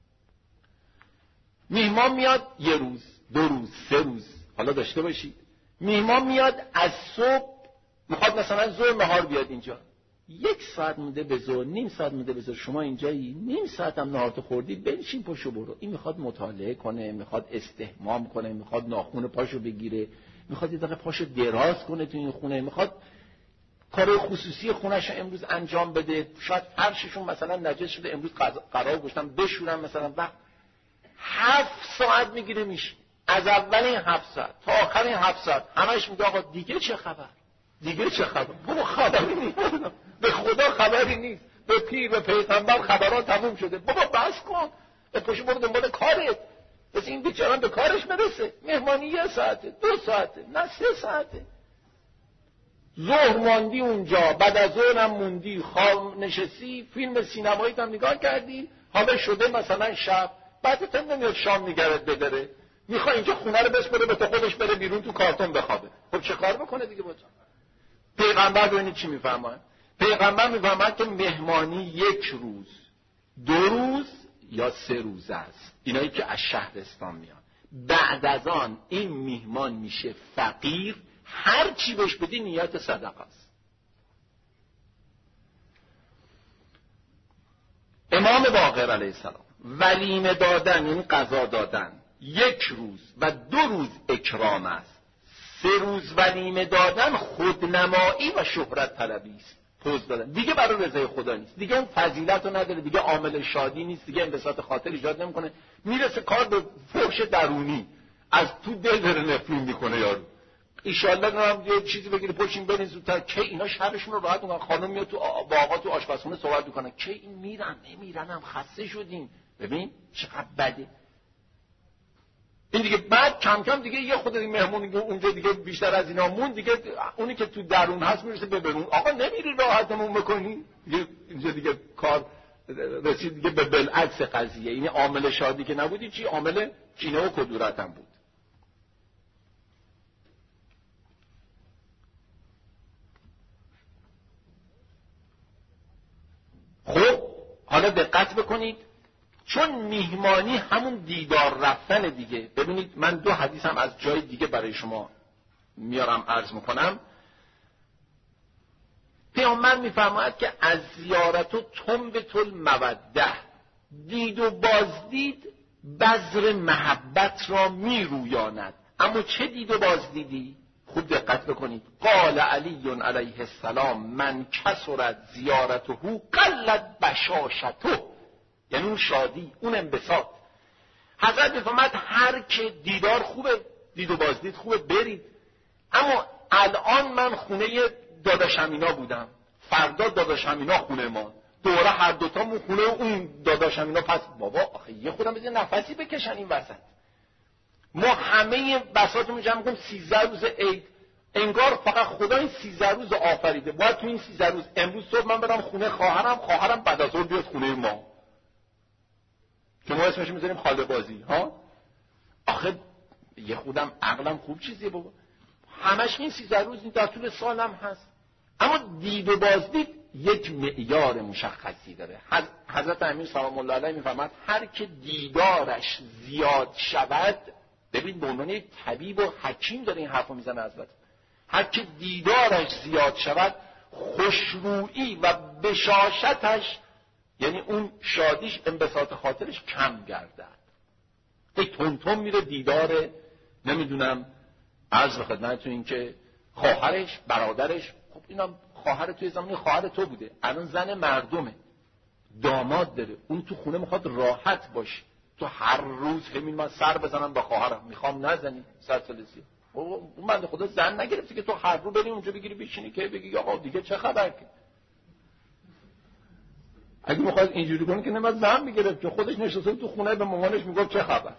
میهمان میاد یه روز، دو روز، سه روز، حالا داشته باشید. میهمان میاد از صبح میخواد مثلا ظهر نهار بیاد اینجا. یک ساعت مونده به ظهر، نیم ساعت مونده به ظهر، شما اینجایی، نیم ساعت هم نهارتو خوردی، بنشین پاشو برو. این میخواد مطالعه کنه، میخواد استحمام کنه، میخواد ناخن پاشو بگیره، میخواد یه دقیقه پاشو دراز کنه تو این خونه، میخواد کار خصوصی خونه‌شو امروز انجام بده. شاید فرششون مثلا نجس شده، امروز قرار گذاشتن بشورن مثلا. وقت هفت ساعت میگیره میشه. از اول این هفت ساعت تا آخر این هفت ساعت همش میگه آقا دیگه چه خبر؟ دیگه چه خبر؟ بابا خبری نیست. به خدا خبری نیست. به پیر به پیغمبر خبران تموم شده. بابا بس کن. به پشت برو دنبال کارت. بس این بیچاره به کارش برسه. مهمانی یه ساعته، دو ساعته، نه سه ساعته. ظهر ماندی اونجا، بعد از ظهر هم موندی، خواب نشستی، فیلم سینمایی هم نگاه کردی، حالا شده مثلا شب، بعد تا نمیاد شام نگرت بداره. میخواد اینجا خونه رو بسپره به تو خودش بره بیرون تو کارتون بخوابه. خب چه کار بکنه دیگه با تو؟ پیغمبر ببینید چی میفرماید. پیغمبر میفرماید که مهمانی یک روز، دو روز یا سه روز است. اینایی که از شهرستان میان. بعد از آن این میهمان میشه فقیر، هر چی بهش بدی نیت صدقه است. امام باقر علیه السلام ولیمه دادن یعنی غذا دادن یک روز و دو روز اکرام است، سه روز ولیمه دادن خودنمایی و شهرت طلبی است، پوز دادن دیگه برای رضای خدا نیست، دیگه اون فضیلت رو نداره، دیگه عامل شادی نیست، دیگه انبساط خاطر ایجاد نمیکنه، میرسه کار به فحش درونی، از تو دل داره نفرین میکنه یارو. ایشالله نرم یه چیزی بگیره پشتین برین زودتر، که اینا شبشون رو راحت میکنن، خانم میاد تو با آقا تو آشپزخونه صحبت میکنن که این میرن نمیرن هم خسته شدیم. ببین چقدر بده این دیگه. بعد کم کم دیگه یه خود این مهمون دیگه اونجا دیگه بیشتر از اینا مون دیگه، اونی که تو درون هست میرسه به برون، آقا نمیری راحتمون بکنی دیگه، اینجا دیگه کار رسید دیگه به بالعکس قضیه. این عامل شادی که نبودی چی؟ عامل کینه و کدورت هم بود. خب حالا دقت بکنید، چون میهمانی همون دیدار رفتن دیگه. ببینید من دو حدیث هم از جای دیگه برای شما میارم عرض میکنم. پیامبر میفرماید که از زیارت و تنبت الموده، دید و بازدید بذر محبت را میرویاند. اما چه دید و بازدیدی؟ خوب دقت بکنید. قال علی علیه السلام من کثرت زیارته قلت بشاشته، یعنی اون شادی، اون انبساط. حضرت میفرماید هر که دیدار خوبه، دید و بازدید خوبه، برید. اما الان من خونه داداشم اینا بودم، فردا داداشم اینا خونه ما، دوره هر دوتامون خونه اون داداشم اینا. پس بابا آخه یه خودم بزن نفسی بکشن این وسط. ما همه بساطمون جمع کنیم سیزده روز عید، انگار فقط خدا این سیزده روز آفریده. باید تو این سیزده روز امروز صبح من برم خونه خواهرم، خواهرم بعد از ظهر بیاد خونه ما، که ما اسمش میذاریم خاله بازی ها. آخه یه خودم عقلم خوب چیزیه بابا، همش این سیزده روز این در طول سالم هست. اما دید و بازدید یک معیار مشخصی داره. حضرت امیر سلام الله علیه میفرماد هر که دیدارش زیاد شود، ببین به عنوان یک طبیب و حکیم داره این حرفو میزنه حضرت، هر که دیدارش زیاد شود خوشرویی و بشاشتش، یعنی اون شادیش انبساط خاطرش کم گردد. یک تونتون میره دیدار نمیدونم عرض به خدمتتون این که خواهرش، برادرش، خب اینا خواهر توی زمانی خواهر تو بوده، الان زن مردمه، داماد داره، اون تو خونه میخواد راحت باشه، تو هر روز همین من سر بزنم با خواهرم، میخوام نزنی سر سلسی. اون بنده خدا زن نگرفتی که تو هر رو بری اونجا بگیری بشینی که بگی آقا دیگه چه خبر که. اگه میخواد اینجوری کنه که نمیاد زن میگرفت، که خودش نشسته تو خونه به مامانش میگفت چه خبر.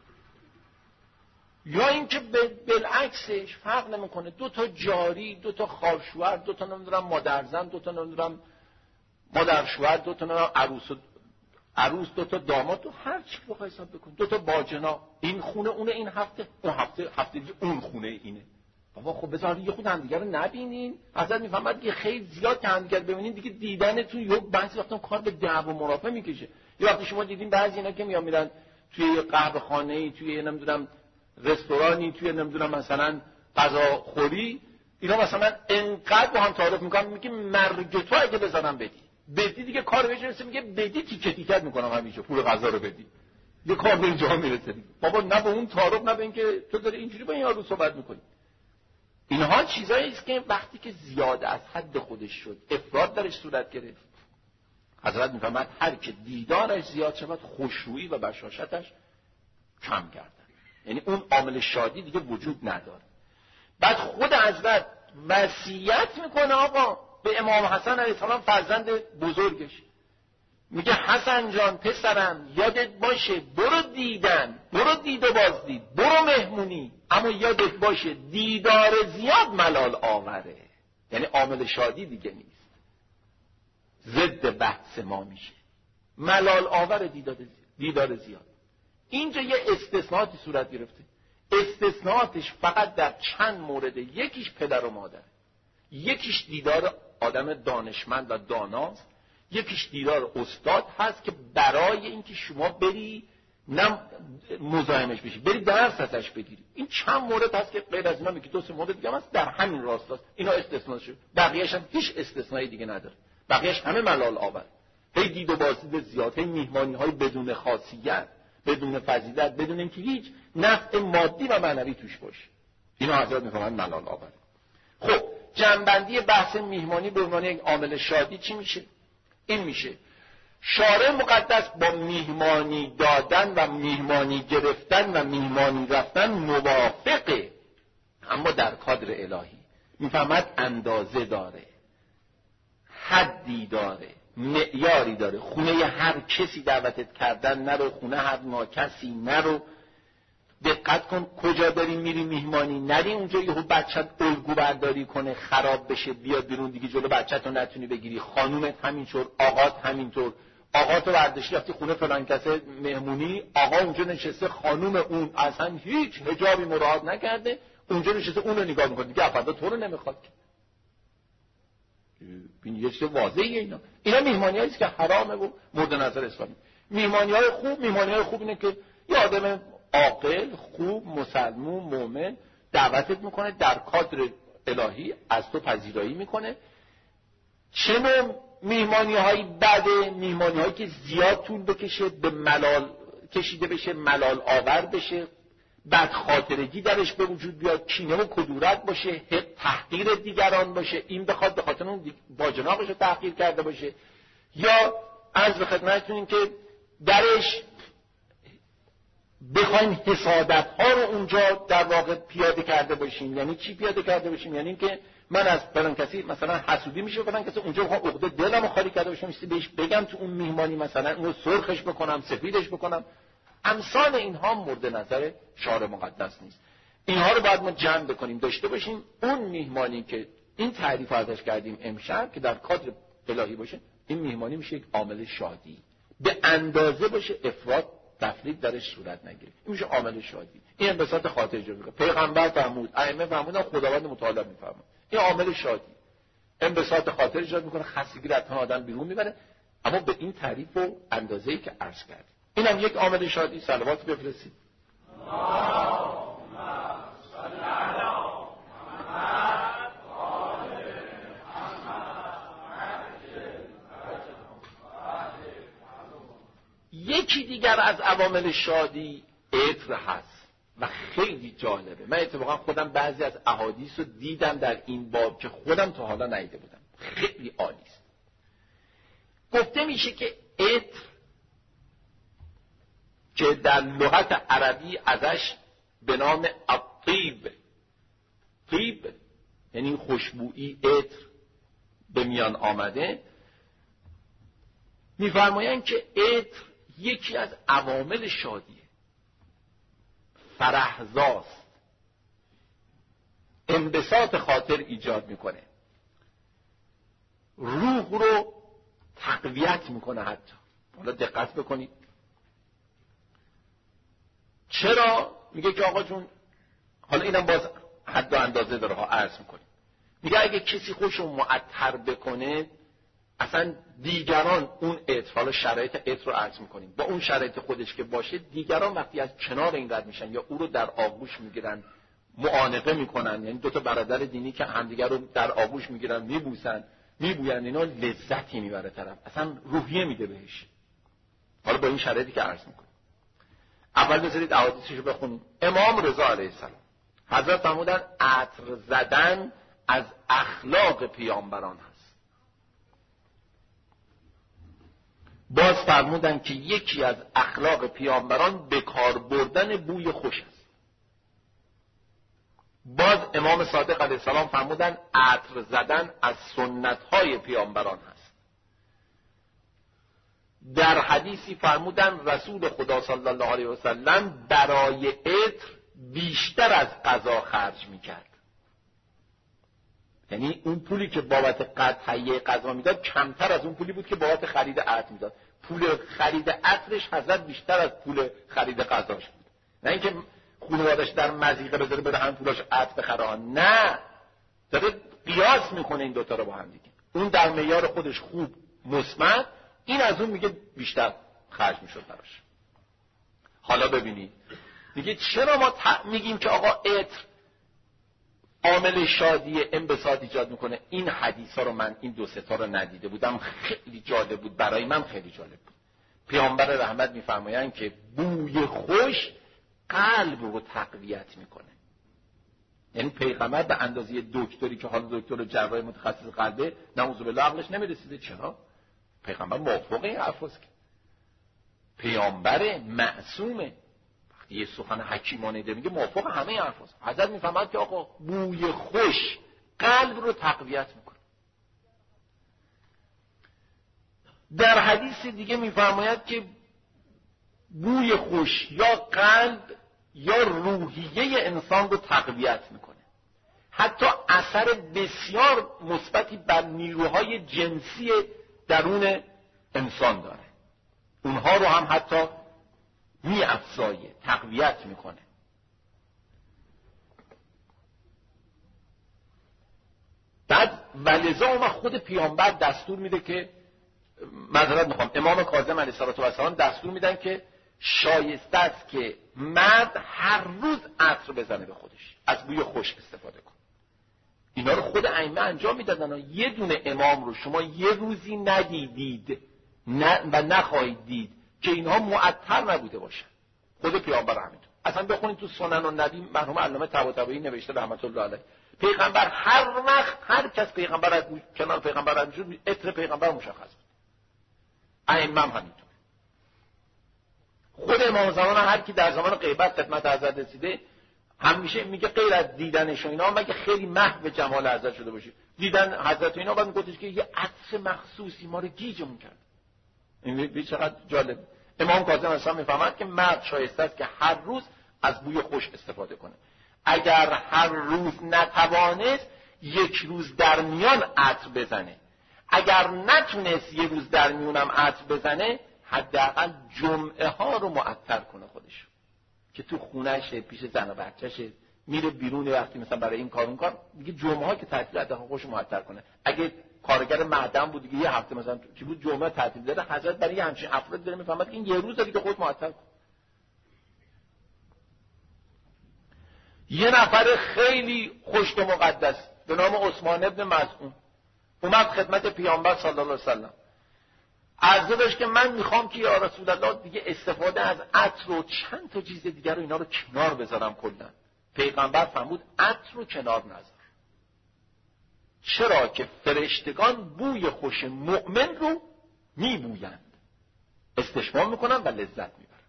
یا اینکه بالعکسش فرق نمیکنه، دو تا جاری، دو تا خواهرشوهر، دو تا نمیدونم مادرزن، دو تا نمیدونم مادرشوهر، دو تا نمیدونم عروس و عروس، دو تا داماد، تو هر چی رو حساب بکن، دو تا باجنا، این خونه اونه، این هفته اون هفته هفته اون خونه اینه. بابا خب بذار یه خود همدیگه رو نبینین. حضرت میفهمد که خیلی زیاد که همدیگه ببینین دیگه دیدنتون یه بعضی وقتا کار به دعوا و مرافعه میکشه. یه وقتی شما دیدین بعضی اینا که میان میرن توی قهوه خانه‌ای، توی نمیدونم رستورانی، توی نمیدونم مثلا غذاخوری، اینا مثلا انقدر با هم تعارف میکنن، میگه مرگ تو اگه بزنم بدی بدی دیگه کار بهش میرسه، میگه بدی تیکه تیکت میکنم همینجا پول غذا رو بدی، یه کار به اینجا میرسه. بابا نه به اون تعارف، نه به اینکه تو داری اینجوری با این یارو صحبت میکنی. اینها چیزایی است که وقتی که زیاد از حد خودش شد، افراد درش صورت گرفت، حضرت میفرماید هر که دیدارش زیاد شود خوشرویی و بشاشتش کم گردد، یعنی اون عامل شادی دیگه وجود نداره. بعد خود حضرت وصیت میکنه آقا به امام حسن علیه السلام فرزند بزرگش، میگه حسن جان پسرم یادت باشه برو دیدن، برو دید و بازدید، برو مهمونی، اما یادت باشه دیدار زیاد ملال آوره، یعنی عامل شادی دیگه نیست، ضد بحث ما میشه، ملال آور دیدار زیاد. دیدار زیاد اینجا یه استثناءاتی صورت گرفته، استثناءاتش فقط در چند مورده، یکیش پدر و مادر، یکیش دیدار آدم دانشمند و داناست، یکیش دیدار استاد هست که برای اینکه شما بری نه مزاحمش بشی، بری درس ازش بگیری. این چند مورد هست که غیر از اینا میگه دو سه مورد دیگه هست در همین راستاست، اینا استثناء شد، بقیه‌اش هم هیچ استثنایی دیگه نداره، بقیه‌اش همه ملال آور. هی دید و بازدید زیاد، هی میهمانی های بدون خاصیت، بدون فضیلت، بدون اینکه هیچ نفع مادی و معنوی توش باشه. اینا حضرت میفهمن ملال آوره. خب جنبندی بحث میهمانی به عنوان یک عامل شادی چی میشه؟ این میشه شارع مقدس با میهمانی دادن و میهمانی گرفتن و میهمانی رفتن موافقه، اما در کادر الهی. میفهمد اندازه داره، حدی داره، معیاری داره. خونه هر کسی دعوتت کردن نرو، خونه هر ناکسی نرو. دقت کن کجا داری میری میهمانی، نری اونجا یهو بچت الگو برداری کنه خراب بشه بیاد بیرون دیگه جلو بچت رو نتونی بگیری. خانومت همینطور، آقات همینطور. آقا تو برداشتی رفتی خونه فلان کسه مهمونی، آقا اونجا نشسته، خانوم اون اصلا هیچ حجابی مراعات نکرده، اونجا نشسته اون رو نگاه میکنه دیگه افراد تو رو نمیخواد. این یه چیز واضحیه. اینا اینا میهمانیایی است که حرامه و مورد نظر اسلامی. میهمانیای خوب، میهمانیای خوب اینه که یه آدم عاقل، خوب، مسلمون، مؤمن دعوتت میکنه، در کادر الهی از تو پذیرایی میکنه. چه نوع میهمانی‌های بده؟ میهمانی‌هایی که زیاد طول بکشه، به ملال کشیده بشه، ملال آور بشه، بد خاطرگی درش به وجود بیاد، کینه و کدورت باشه، تحقیر دیگران باشه، این بخواد به خاطر اون باجناقش رو تحقیر کرده باشه. یا عرض به خدمتتون این که درش بخوایم حسادت‌ها رو اونجا در واقع پیاده کرده باشیم. یعنی چی پیاده کرده باشیم؟ یعنی اینکه من از فلان کسی مثلا حسودی میشه، فلان کسی اونجا بخوام عقده دلمو خالی کرده باشم، مثلا بهش بگم تو اون میهمانی مثلا اونو سرخش بکنم، سفیدش بکنم. امثال اینها مورد نظر شارع مقدس نیست. اینها رو باید ما جمع بکنیم، داشته باشیم. اون میهمانی که این تعریف ازش کردیم امشب که در کادر الهی باشه، این میهمانی میشه یک عامل شادی، به اندازه باشه، افراط تفرید درش صورت نگیره. این میشه عامل شادی. این انبساط خاطر ایجاد میکنه. پیغمبر فرمود، ائمه فرمودن، خداوند متعال میفرماد. این عامل شادی، انبساط خاطر ایجاد میکنه، خستگی رو از تن آدم بیرون میبره، اما به این تعریف و اندازه‌ای که عرض کردیم. اینم یک عامل شادی. صلوات بفرستید. یکی دیگر از عوامل شادی عطر هست و خیلی جالبه. من اتفاقا خودم بعضی از احادیث رو دیدم در این باب که خودم تا حالا ندیده بودم. خیلی عالی است. گفته میشه که عطر که در لغت عربی ازش به نام الطیب، طیب یعنی خوشبویی، عطر به میان آمده، میفرمایند که عطر یکی از عوامل شادیه، فرحزاست، انبساط خاطر ایجاد میکنه، روح رو تقویت میکنه. حتی حالا دقت بکنید چرا میگه که آقا جون، حالا اینم باز حد و اندازه داره ها، عرض میکنه. میگه اگه کسی خوشو معطر بکنه، اصلا دیگران اون عطر، حالا شرایط عطر رو عرض میکنیم، با اون شرایط خودش که باشه، دیگران وقتی از کنار این رد میشن یا او رو در آغوش میگیرن، معانقه میکنن، یعنی دو تا برادر دینی که همدیگر رو در آغوش میگیرن، میبوسن، میبوین، اینا لذتی میبره طرف، اصلا روحیه میده بهش. حالا با این شرایطی که عرض میکنیم، اول بذارید احادیثش رو بخونیم. امام رضا علیه السلام حضرت فرمودن عطر زدن از اخلاق پیامبران هست. باز فرمودن که یکی از اخلاق پیامبران به کار بردن بوی خوش است. باز امام صادق علیه السلام فرمودن عطر زدن از سنت‌های پیامبران هست. در حدیثی فرمودن رسول خدا صلی الله علیه و سلم برای عطر بیشتر از قضا خرج میکرد. یعنی اون پولی که بابت قطعه قضا میداد کمتر از اون پولی بود که بابت خرید عطر میداد. پول خرید عطرش حضرت بیشتر از پول خرید قضاش بود. نه اینکه خانواده‌اش در مضیقه بذاره بره هم پولاش عطر بخره، نه، داره قیاس میکنه این دوتا رو با هم دیگه. اون در معیار خودش خوب مثمر، این از اون میگه بیشتر خرج میشد براش. حالا ببینید میگه چرا ما ت... میگیم که آقا عطر عامل شادی انبساط ایجاد میکنه. این حدیث ها رو من این دو سه تا رو ندیده بودم، خیلی جالب بود برای من، خیلی جالب بود. پیامبر رحمت میفرمایند که بوی خوش قلب رو تقویت میکنه. یعنی پیغمبر به اندازه دکتری که حالا دکتر و جراح متخصص قلبه نعوذ بالله عقلش نمیرسیده. چرا؟ پیغمبر موافق این حرفاست که پیامبر معصومه، وقتی یه سخن حکیمانه ده میگه موافق همه این حرفاست. حضرت میفهمد که آقا بوی خوش قلب رو تقویت میکنه. در حدیث دیگه میفرماید که بوی خوش یا قلب یا روحیه انسان رو تقویت میکنه، حتی اثر بسیار مثبتی بر نیروهای جنسی درون انسان داره، اونها رو هم حتی می‌افزایه، تقویت میکنه. بعد ولذا ما خود پیامبر دستور میده که معذرت میخوام امام کاظم علیه السلام دستور میدن که شایسته است که مرد هر روز عطر بزنه به خودش، از بوی خوش استفاده کنه. اینا رو خود ائمه انجام میدادن. یه دونه امام رو شما یه روزی ندیدید نه و نخواهید دید که اینها معطر نبوده باشن. خود پیامبر همینطور. اصلا بخونید تو سنن النبی مرحوم علامه طباطبایی نوشته رحمت الله علیه، پیغمبر هر وقت هر کس پیغمبر از کنار پیغمبر از میشد عطر پیغمبر مشخص بود. ائمه هم همینطور. خود امام زمان هر کی در زمان غیبت خدمت حضرت رسیده همیشه میگه غیر از دیدنش و اینا مگه خیلی محو جمال حضرت شده باشه، دیدن حضرت اینا بعد میگفتش که یه عطر مخصوصی ما رو گیجمون کرد. این چقدر جالب. امام کاظم اصلا میفهمد که مرد شایسته است که هر روز از بوی خوش استفاده کنه. اگر هر روز نتوانست یک روز در میان عطر بزنه، اگر نتونست یه روز در میونم عطر بزنه حداقل جمعه ها رو معطر کنه خودش، که تو خونهشه پیش زن و بچه‌شه میره بیرون وقتی مثلا برای این کار اون کار دیگه جمعه ها که تعطیل حداقل خوش معطر کنه. اگه کارگر معدن بود دیگه یه هفته مثلا چی بود جمعه تعطیل داره، حضرت برای همچین افراد داره میفهمد این یه روز دیگه خود معطر کن. یه نفر خیلی خوش و مقدس به نام عثمان ابن مظعون اومد خدمت پیامبر صلی الله علیه و سلم، عرضه داشت که من میخوام که یا رسول الله دیگه استفاده از عطر و چند تا چیز دیگر رو اینا رو کنار بذارم کلا. پیغمبر فرمود عطر رو کنار نذار. چرا؟ که فرشتگان بوی خوش مؤمن رو میبویند، استشمام میکنن و لذت میبرن.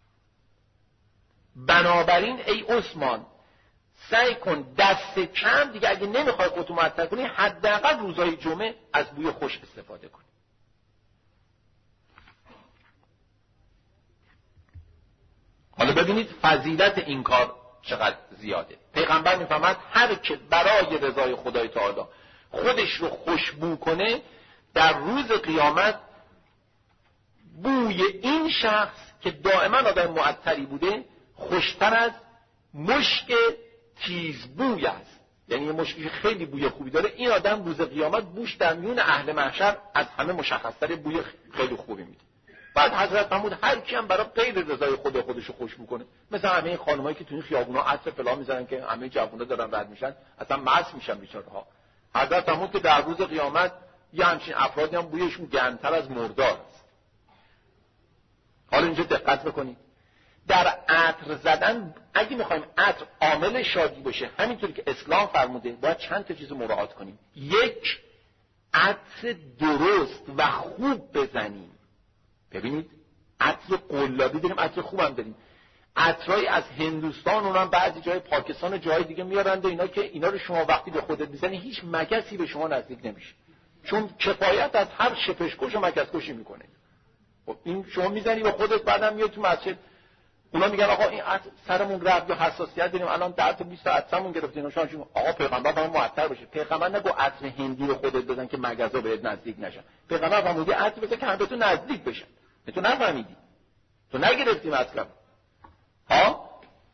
بنابراین ای عثمان سعی کن دست کم دیگه اگه نمیخوای خودتو معطر کنی حداقل روزهای جمعه از بوی خوش استفاده کن. حالا ببینید فضیلت این کار چقدر زیاده. پیغمبر میفهمد هر که برای رضای خدای تعالی خودش رو خوشبو کنه در روز قیامت بوی این شخص که دائما آدم معطری بوده خوشتر از مشک تیزبوی است. یعنی یه مشکی خیلی بوی خوبی داره، این آدم روز قیامت بوش در میون اهل محشر از همه مشخصتر بوی خیلی خوبی میده. بعد حضرت فرمود هر کی هم برای غیر رضای خدا خودش رو خوشبو کنه، مثلا همه این خانمایی که تو این خیابونا عطر فلان میزنن که همه جوونا دارن رد میشن اصلا مست میشن بیچاره‌ها، حضرت فرمود که در روز قیامت یه همچین افرادی هم بویشون گرمتر از مردار است. حالا اینجا دقت بکنید، در عطر زدن اگه میخوایم عطر عامل شادی باشه همینطوری که اسلام فرموده باید چند تا چیز مراعات کنیم. یک، عطر درست و خوب بزنیم. ببینید عطر قلابی داریم، عطر خوبم داریم. عطرای از هندوستان اونم بعضی جای پاکستان و جای دیگه میارند، اینا که اینا رو شما وقتی به خودت میزنی هیچ مگسی به شما نزدیک نمیشه، چون کفایت از هر شپشکش و مگس کشی میکنه. خب این شما میزنی به خودت، بعدم میاد تو مسجد اونا میگن آقا این عطر سرمون رفت یا حساسیت داریم الان ده تا بیست تا عطرمون گرفتین. شما آقا پیغمبر با معطر باشه. پیغمبر نگو عطر هندی رو خودت بزن که مگزا بهت نزدیک نشن. پیغمبر فرمود عطر بزن که هم به تو نزدیک بشن. تو نفهمیدی، تو نگرفتی مطلب. ها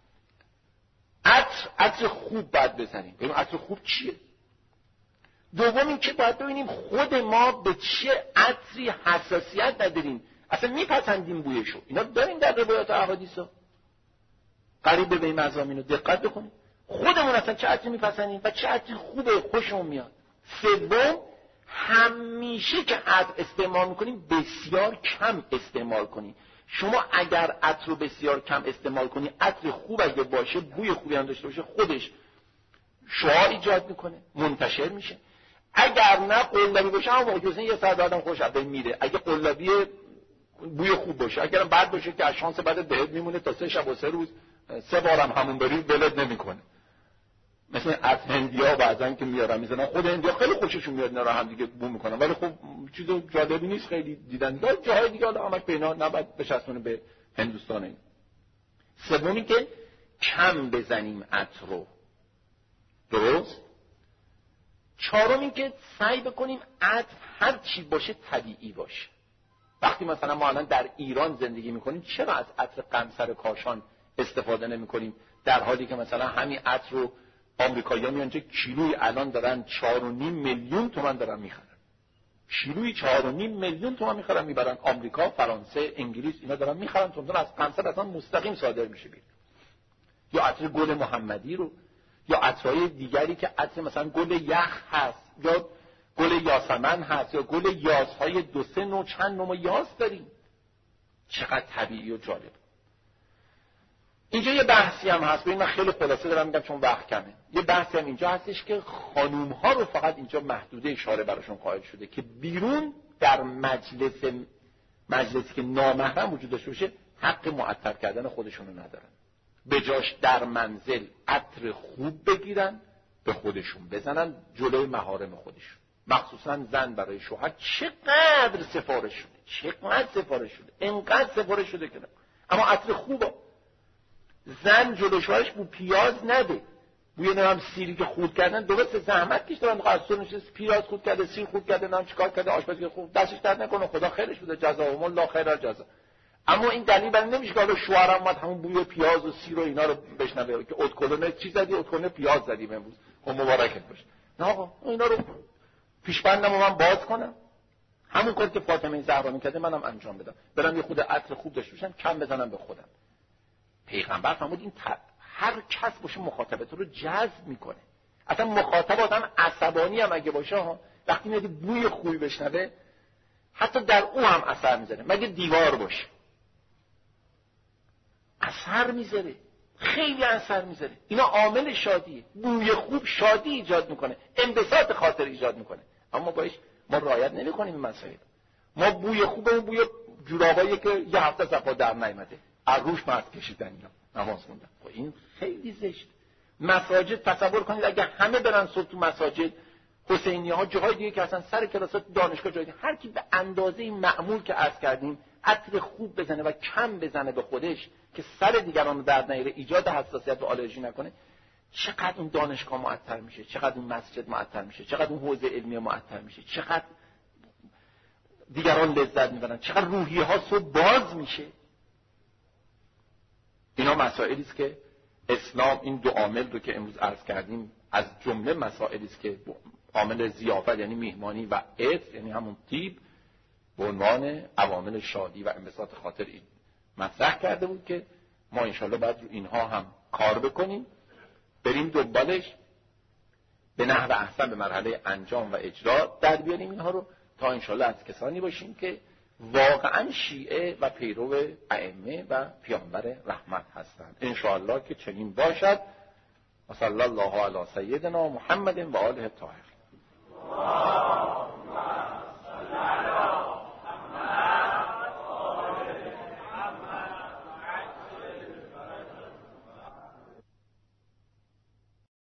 عطر عطر خوب باید بزنیم. ببین عطر خوب چیه؟ دوم این که باید ببینیم خود ما به چه عطری حساسیت نداریم، اصلا میپسندیم بویشو. اینا داریم در روایات احادیث ها قریب به این مضامین رو دقت بکنید. خودمون اصلا چه عطری میپسندیم و چه عطری خوبه، خوشمون میاد. سوم، همیشه که عطر استعمال میکنیم بسیار کم استعمال کنیم. شما اگر عطر رو بسیار کم استعمال کنی، عطر خوب اگه باشه، بوی خوبی هم داشته باشه، خودش شعاع ایجاد میکنه، منتشر میشه. اگر نه قلابی باشه، هم موجوده یه ساعت آدم خوش از بین میره. اگه قلابی بوی خوب باشه، اگر بعد باشه که از شانس بعد بهت میمونه تا سه شب و سه روز، سه بارم همون بری ولد نمیکنه. مثلا از هندیا بعضن که میارن میزنن، خود هندیا خیلی خوششون میاد اینا رو هم دیگه بو میکنن، ولی خب چیز جالبی نیست خیلی دیدن. دیگه جاهای دیگه حالا همش پینا نباید بچسبونه به هندوستان. این سومی که کم بزنیم عطر رو، درست. چهارم این که سعی بکنیم عطر هر چی باشه طبیعی باشه. وقتی مثلا ما الان در ایران زندگی میکنیم، چرا از عطر قمصر کاشان استفاده نمیکنیم، در حالی که مثلا همین عطر رو آمریکایی‌ها میان چه کیلویی الان دارن چهار و نیم میلیون تومان دارن میخرن. کیلویی چهار و نیم میلیون تومان میخرن میبرن آمریکا، فرانسه، انگلیس، اینا دارن میخرن چون از قمصر اصلا مستقیم صادر میشه بیرون. یا عطر گل محمدی رو، یا عطرهای دیگری که عطر مثلا گل یخ هست، یا گل یاسمن هست، یا گل یاسهای دو سه نوع چند نوع یاس داریم. چقدر طبیعی و جالب. اینجا یه بحثی هم هست، ببین من خیلی خلاصه دارم میگم چون وقت کمه. یه بحثی هم اینجا هستش که خانوم ها رو فقط اینجا محدوده اشاره براشون قائل شده که بیرون در مجلس مجلسی که نامحرم وجود داشته باشه حق معطر کردن خودشونو ندارن. به جاش در منزل عطر خوب بگیرن، به خودشون بزنن، جلوی محارم خودشون. مخصوصا زن برای شوهر چقدر سفارش شده، چقدر سفارش شده، انقدر سفارش شده که اما عطر خوبه. زن جلوی شوهرش بو پیاز نده، بوی نام سیری که خورد کردن، درست زحمت کشیدن، قصر نشست پیاز خورد کرده، سیر خورد کرده، نام چیکار کرده، آشپزی خوب دستش درد نکنه، خدا خیرش بده، جزاهم الله خیر الجزا. اما این دلیل بر نمیشه که حالا شوهرم اومد همون بوی پیاز و سیر و اینا رو بشنوه که ادکلونه چی زدی، ادکلونه پیاز زدیم امروز، خب مبارکت باشه. نه آقا اینا رو پیشبندم من باز کنم، همون کاری که فاطمه زهرا میکرده منم انجام بدم، برم یه خود عطر خوب داشته باشم، کم بزنم به خودم. پیغمبر فرمود این ت... هر کس باشه مخاطبت رو جذب میکنه. اصلا مخاطب آدم عصبانی هم اگه باشه ها، وقتی میاد بوی خوبی بشنوه حتی در او هم اثر میذاره، مگه دیوار باشه اثر میذاره، خیلی اثر میذاره. اینا عامل شادیه. بوی خوب شادی ایجاد میکنه، انبساط خاطر ایجاد میکنه. اما باش ما رعایت نمیکنیم این مسائل. ما بوی خوبه بوی جورابایی که یه هفته صفا در نیامده، از روش مرد کشیدن اینا نماز خوندن. خب این خیلی زشت. مساجد تصور کنید اگه همه برن صبح تو مساجد، حسینیه ها جاهای دیگه که اصلا سر کلاسات دانشگاه جای دیگه، هر کی به اندازه معمول که عرض کردیم عطر خوب بزنه و کم بزنه به خودش که سر دیگران رو درد نیاره، ایجاد حساسیت و آلرژی نکنه، چقدر اون دانشگاه معطر میشه، چقدر اون مسجد معطر میشه، چقدر اون حوزه علمی معطر میشه، چقدر دیگران لذت میبرن، چقدر روحیه ها صبح باز میشه. اینا مسائلی است که اسلام این دو عامل رو که امروز عرض کردیم از جمله مسائلی است که عامل ضیافت یعنی میهمانی و عطر یعنی همون طیب به عنوان عوامل شادی و انبساط خاطر مطرح کرده بود که ما انشالله باید رو اینها هم کار بکنیم، بریم دنبالش به نحو احسن به مرحله انجام و اجرا در بیاریم اینها رو، تا انشالله از کسانی باشیم که واقعا شیعه و پیرو ائمه و پیامبر رحمت هستند. انشالله که چنین باشد. و صلی الله علی سیدنا محمد و آله الطاهرین.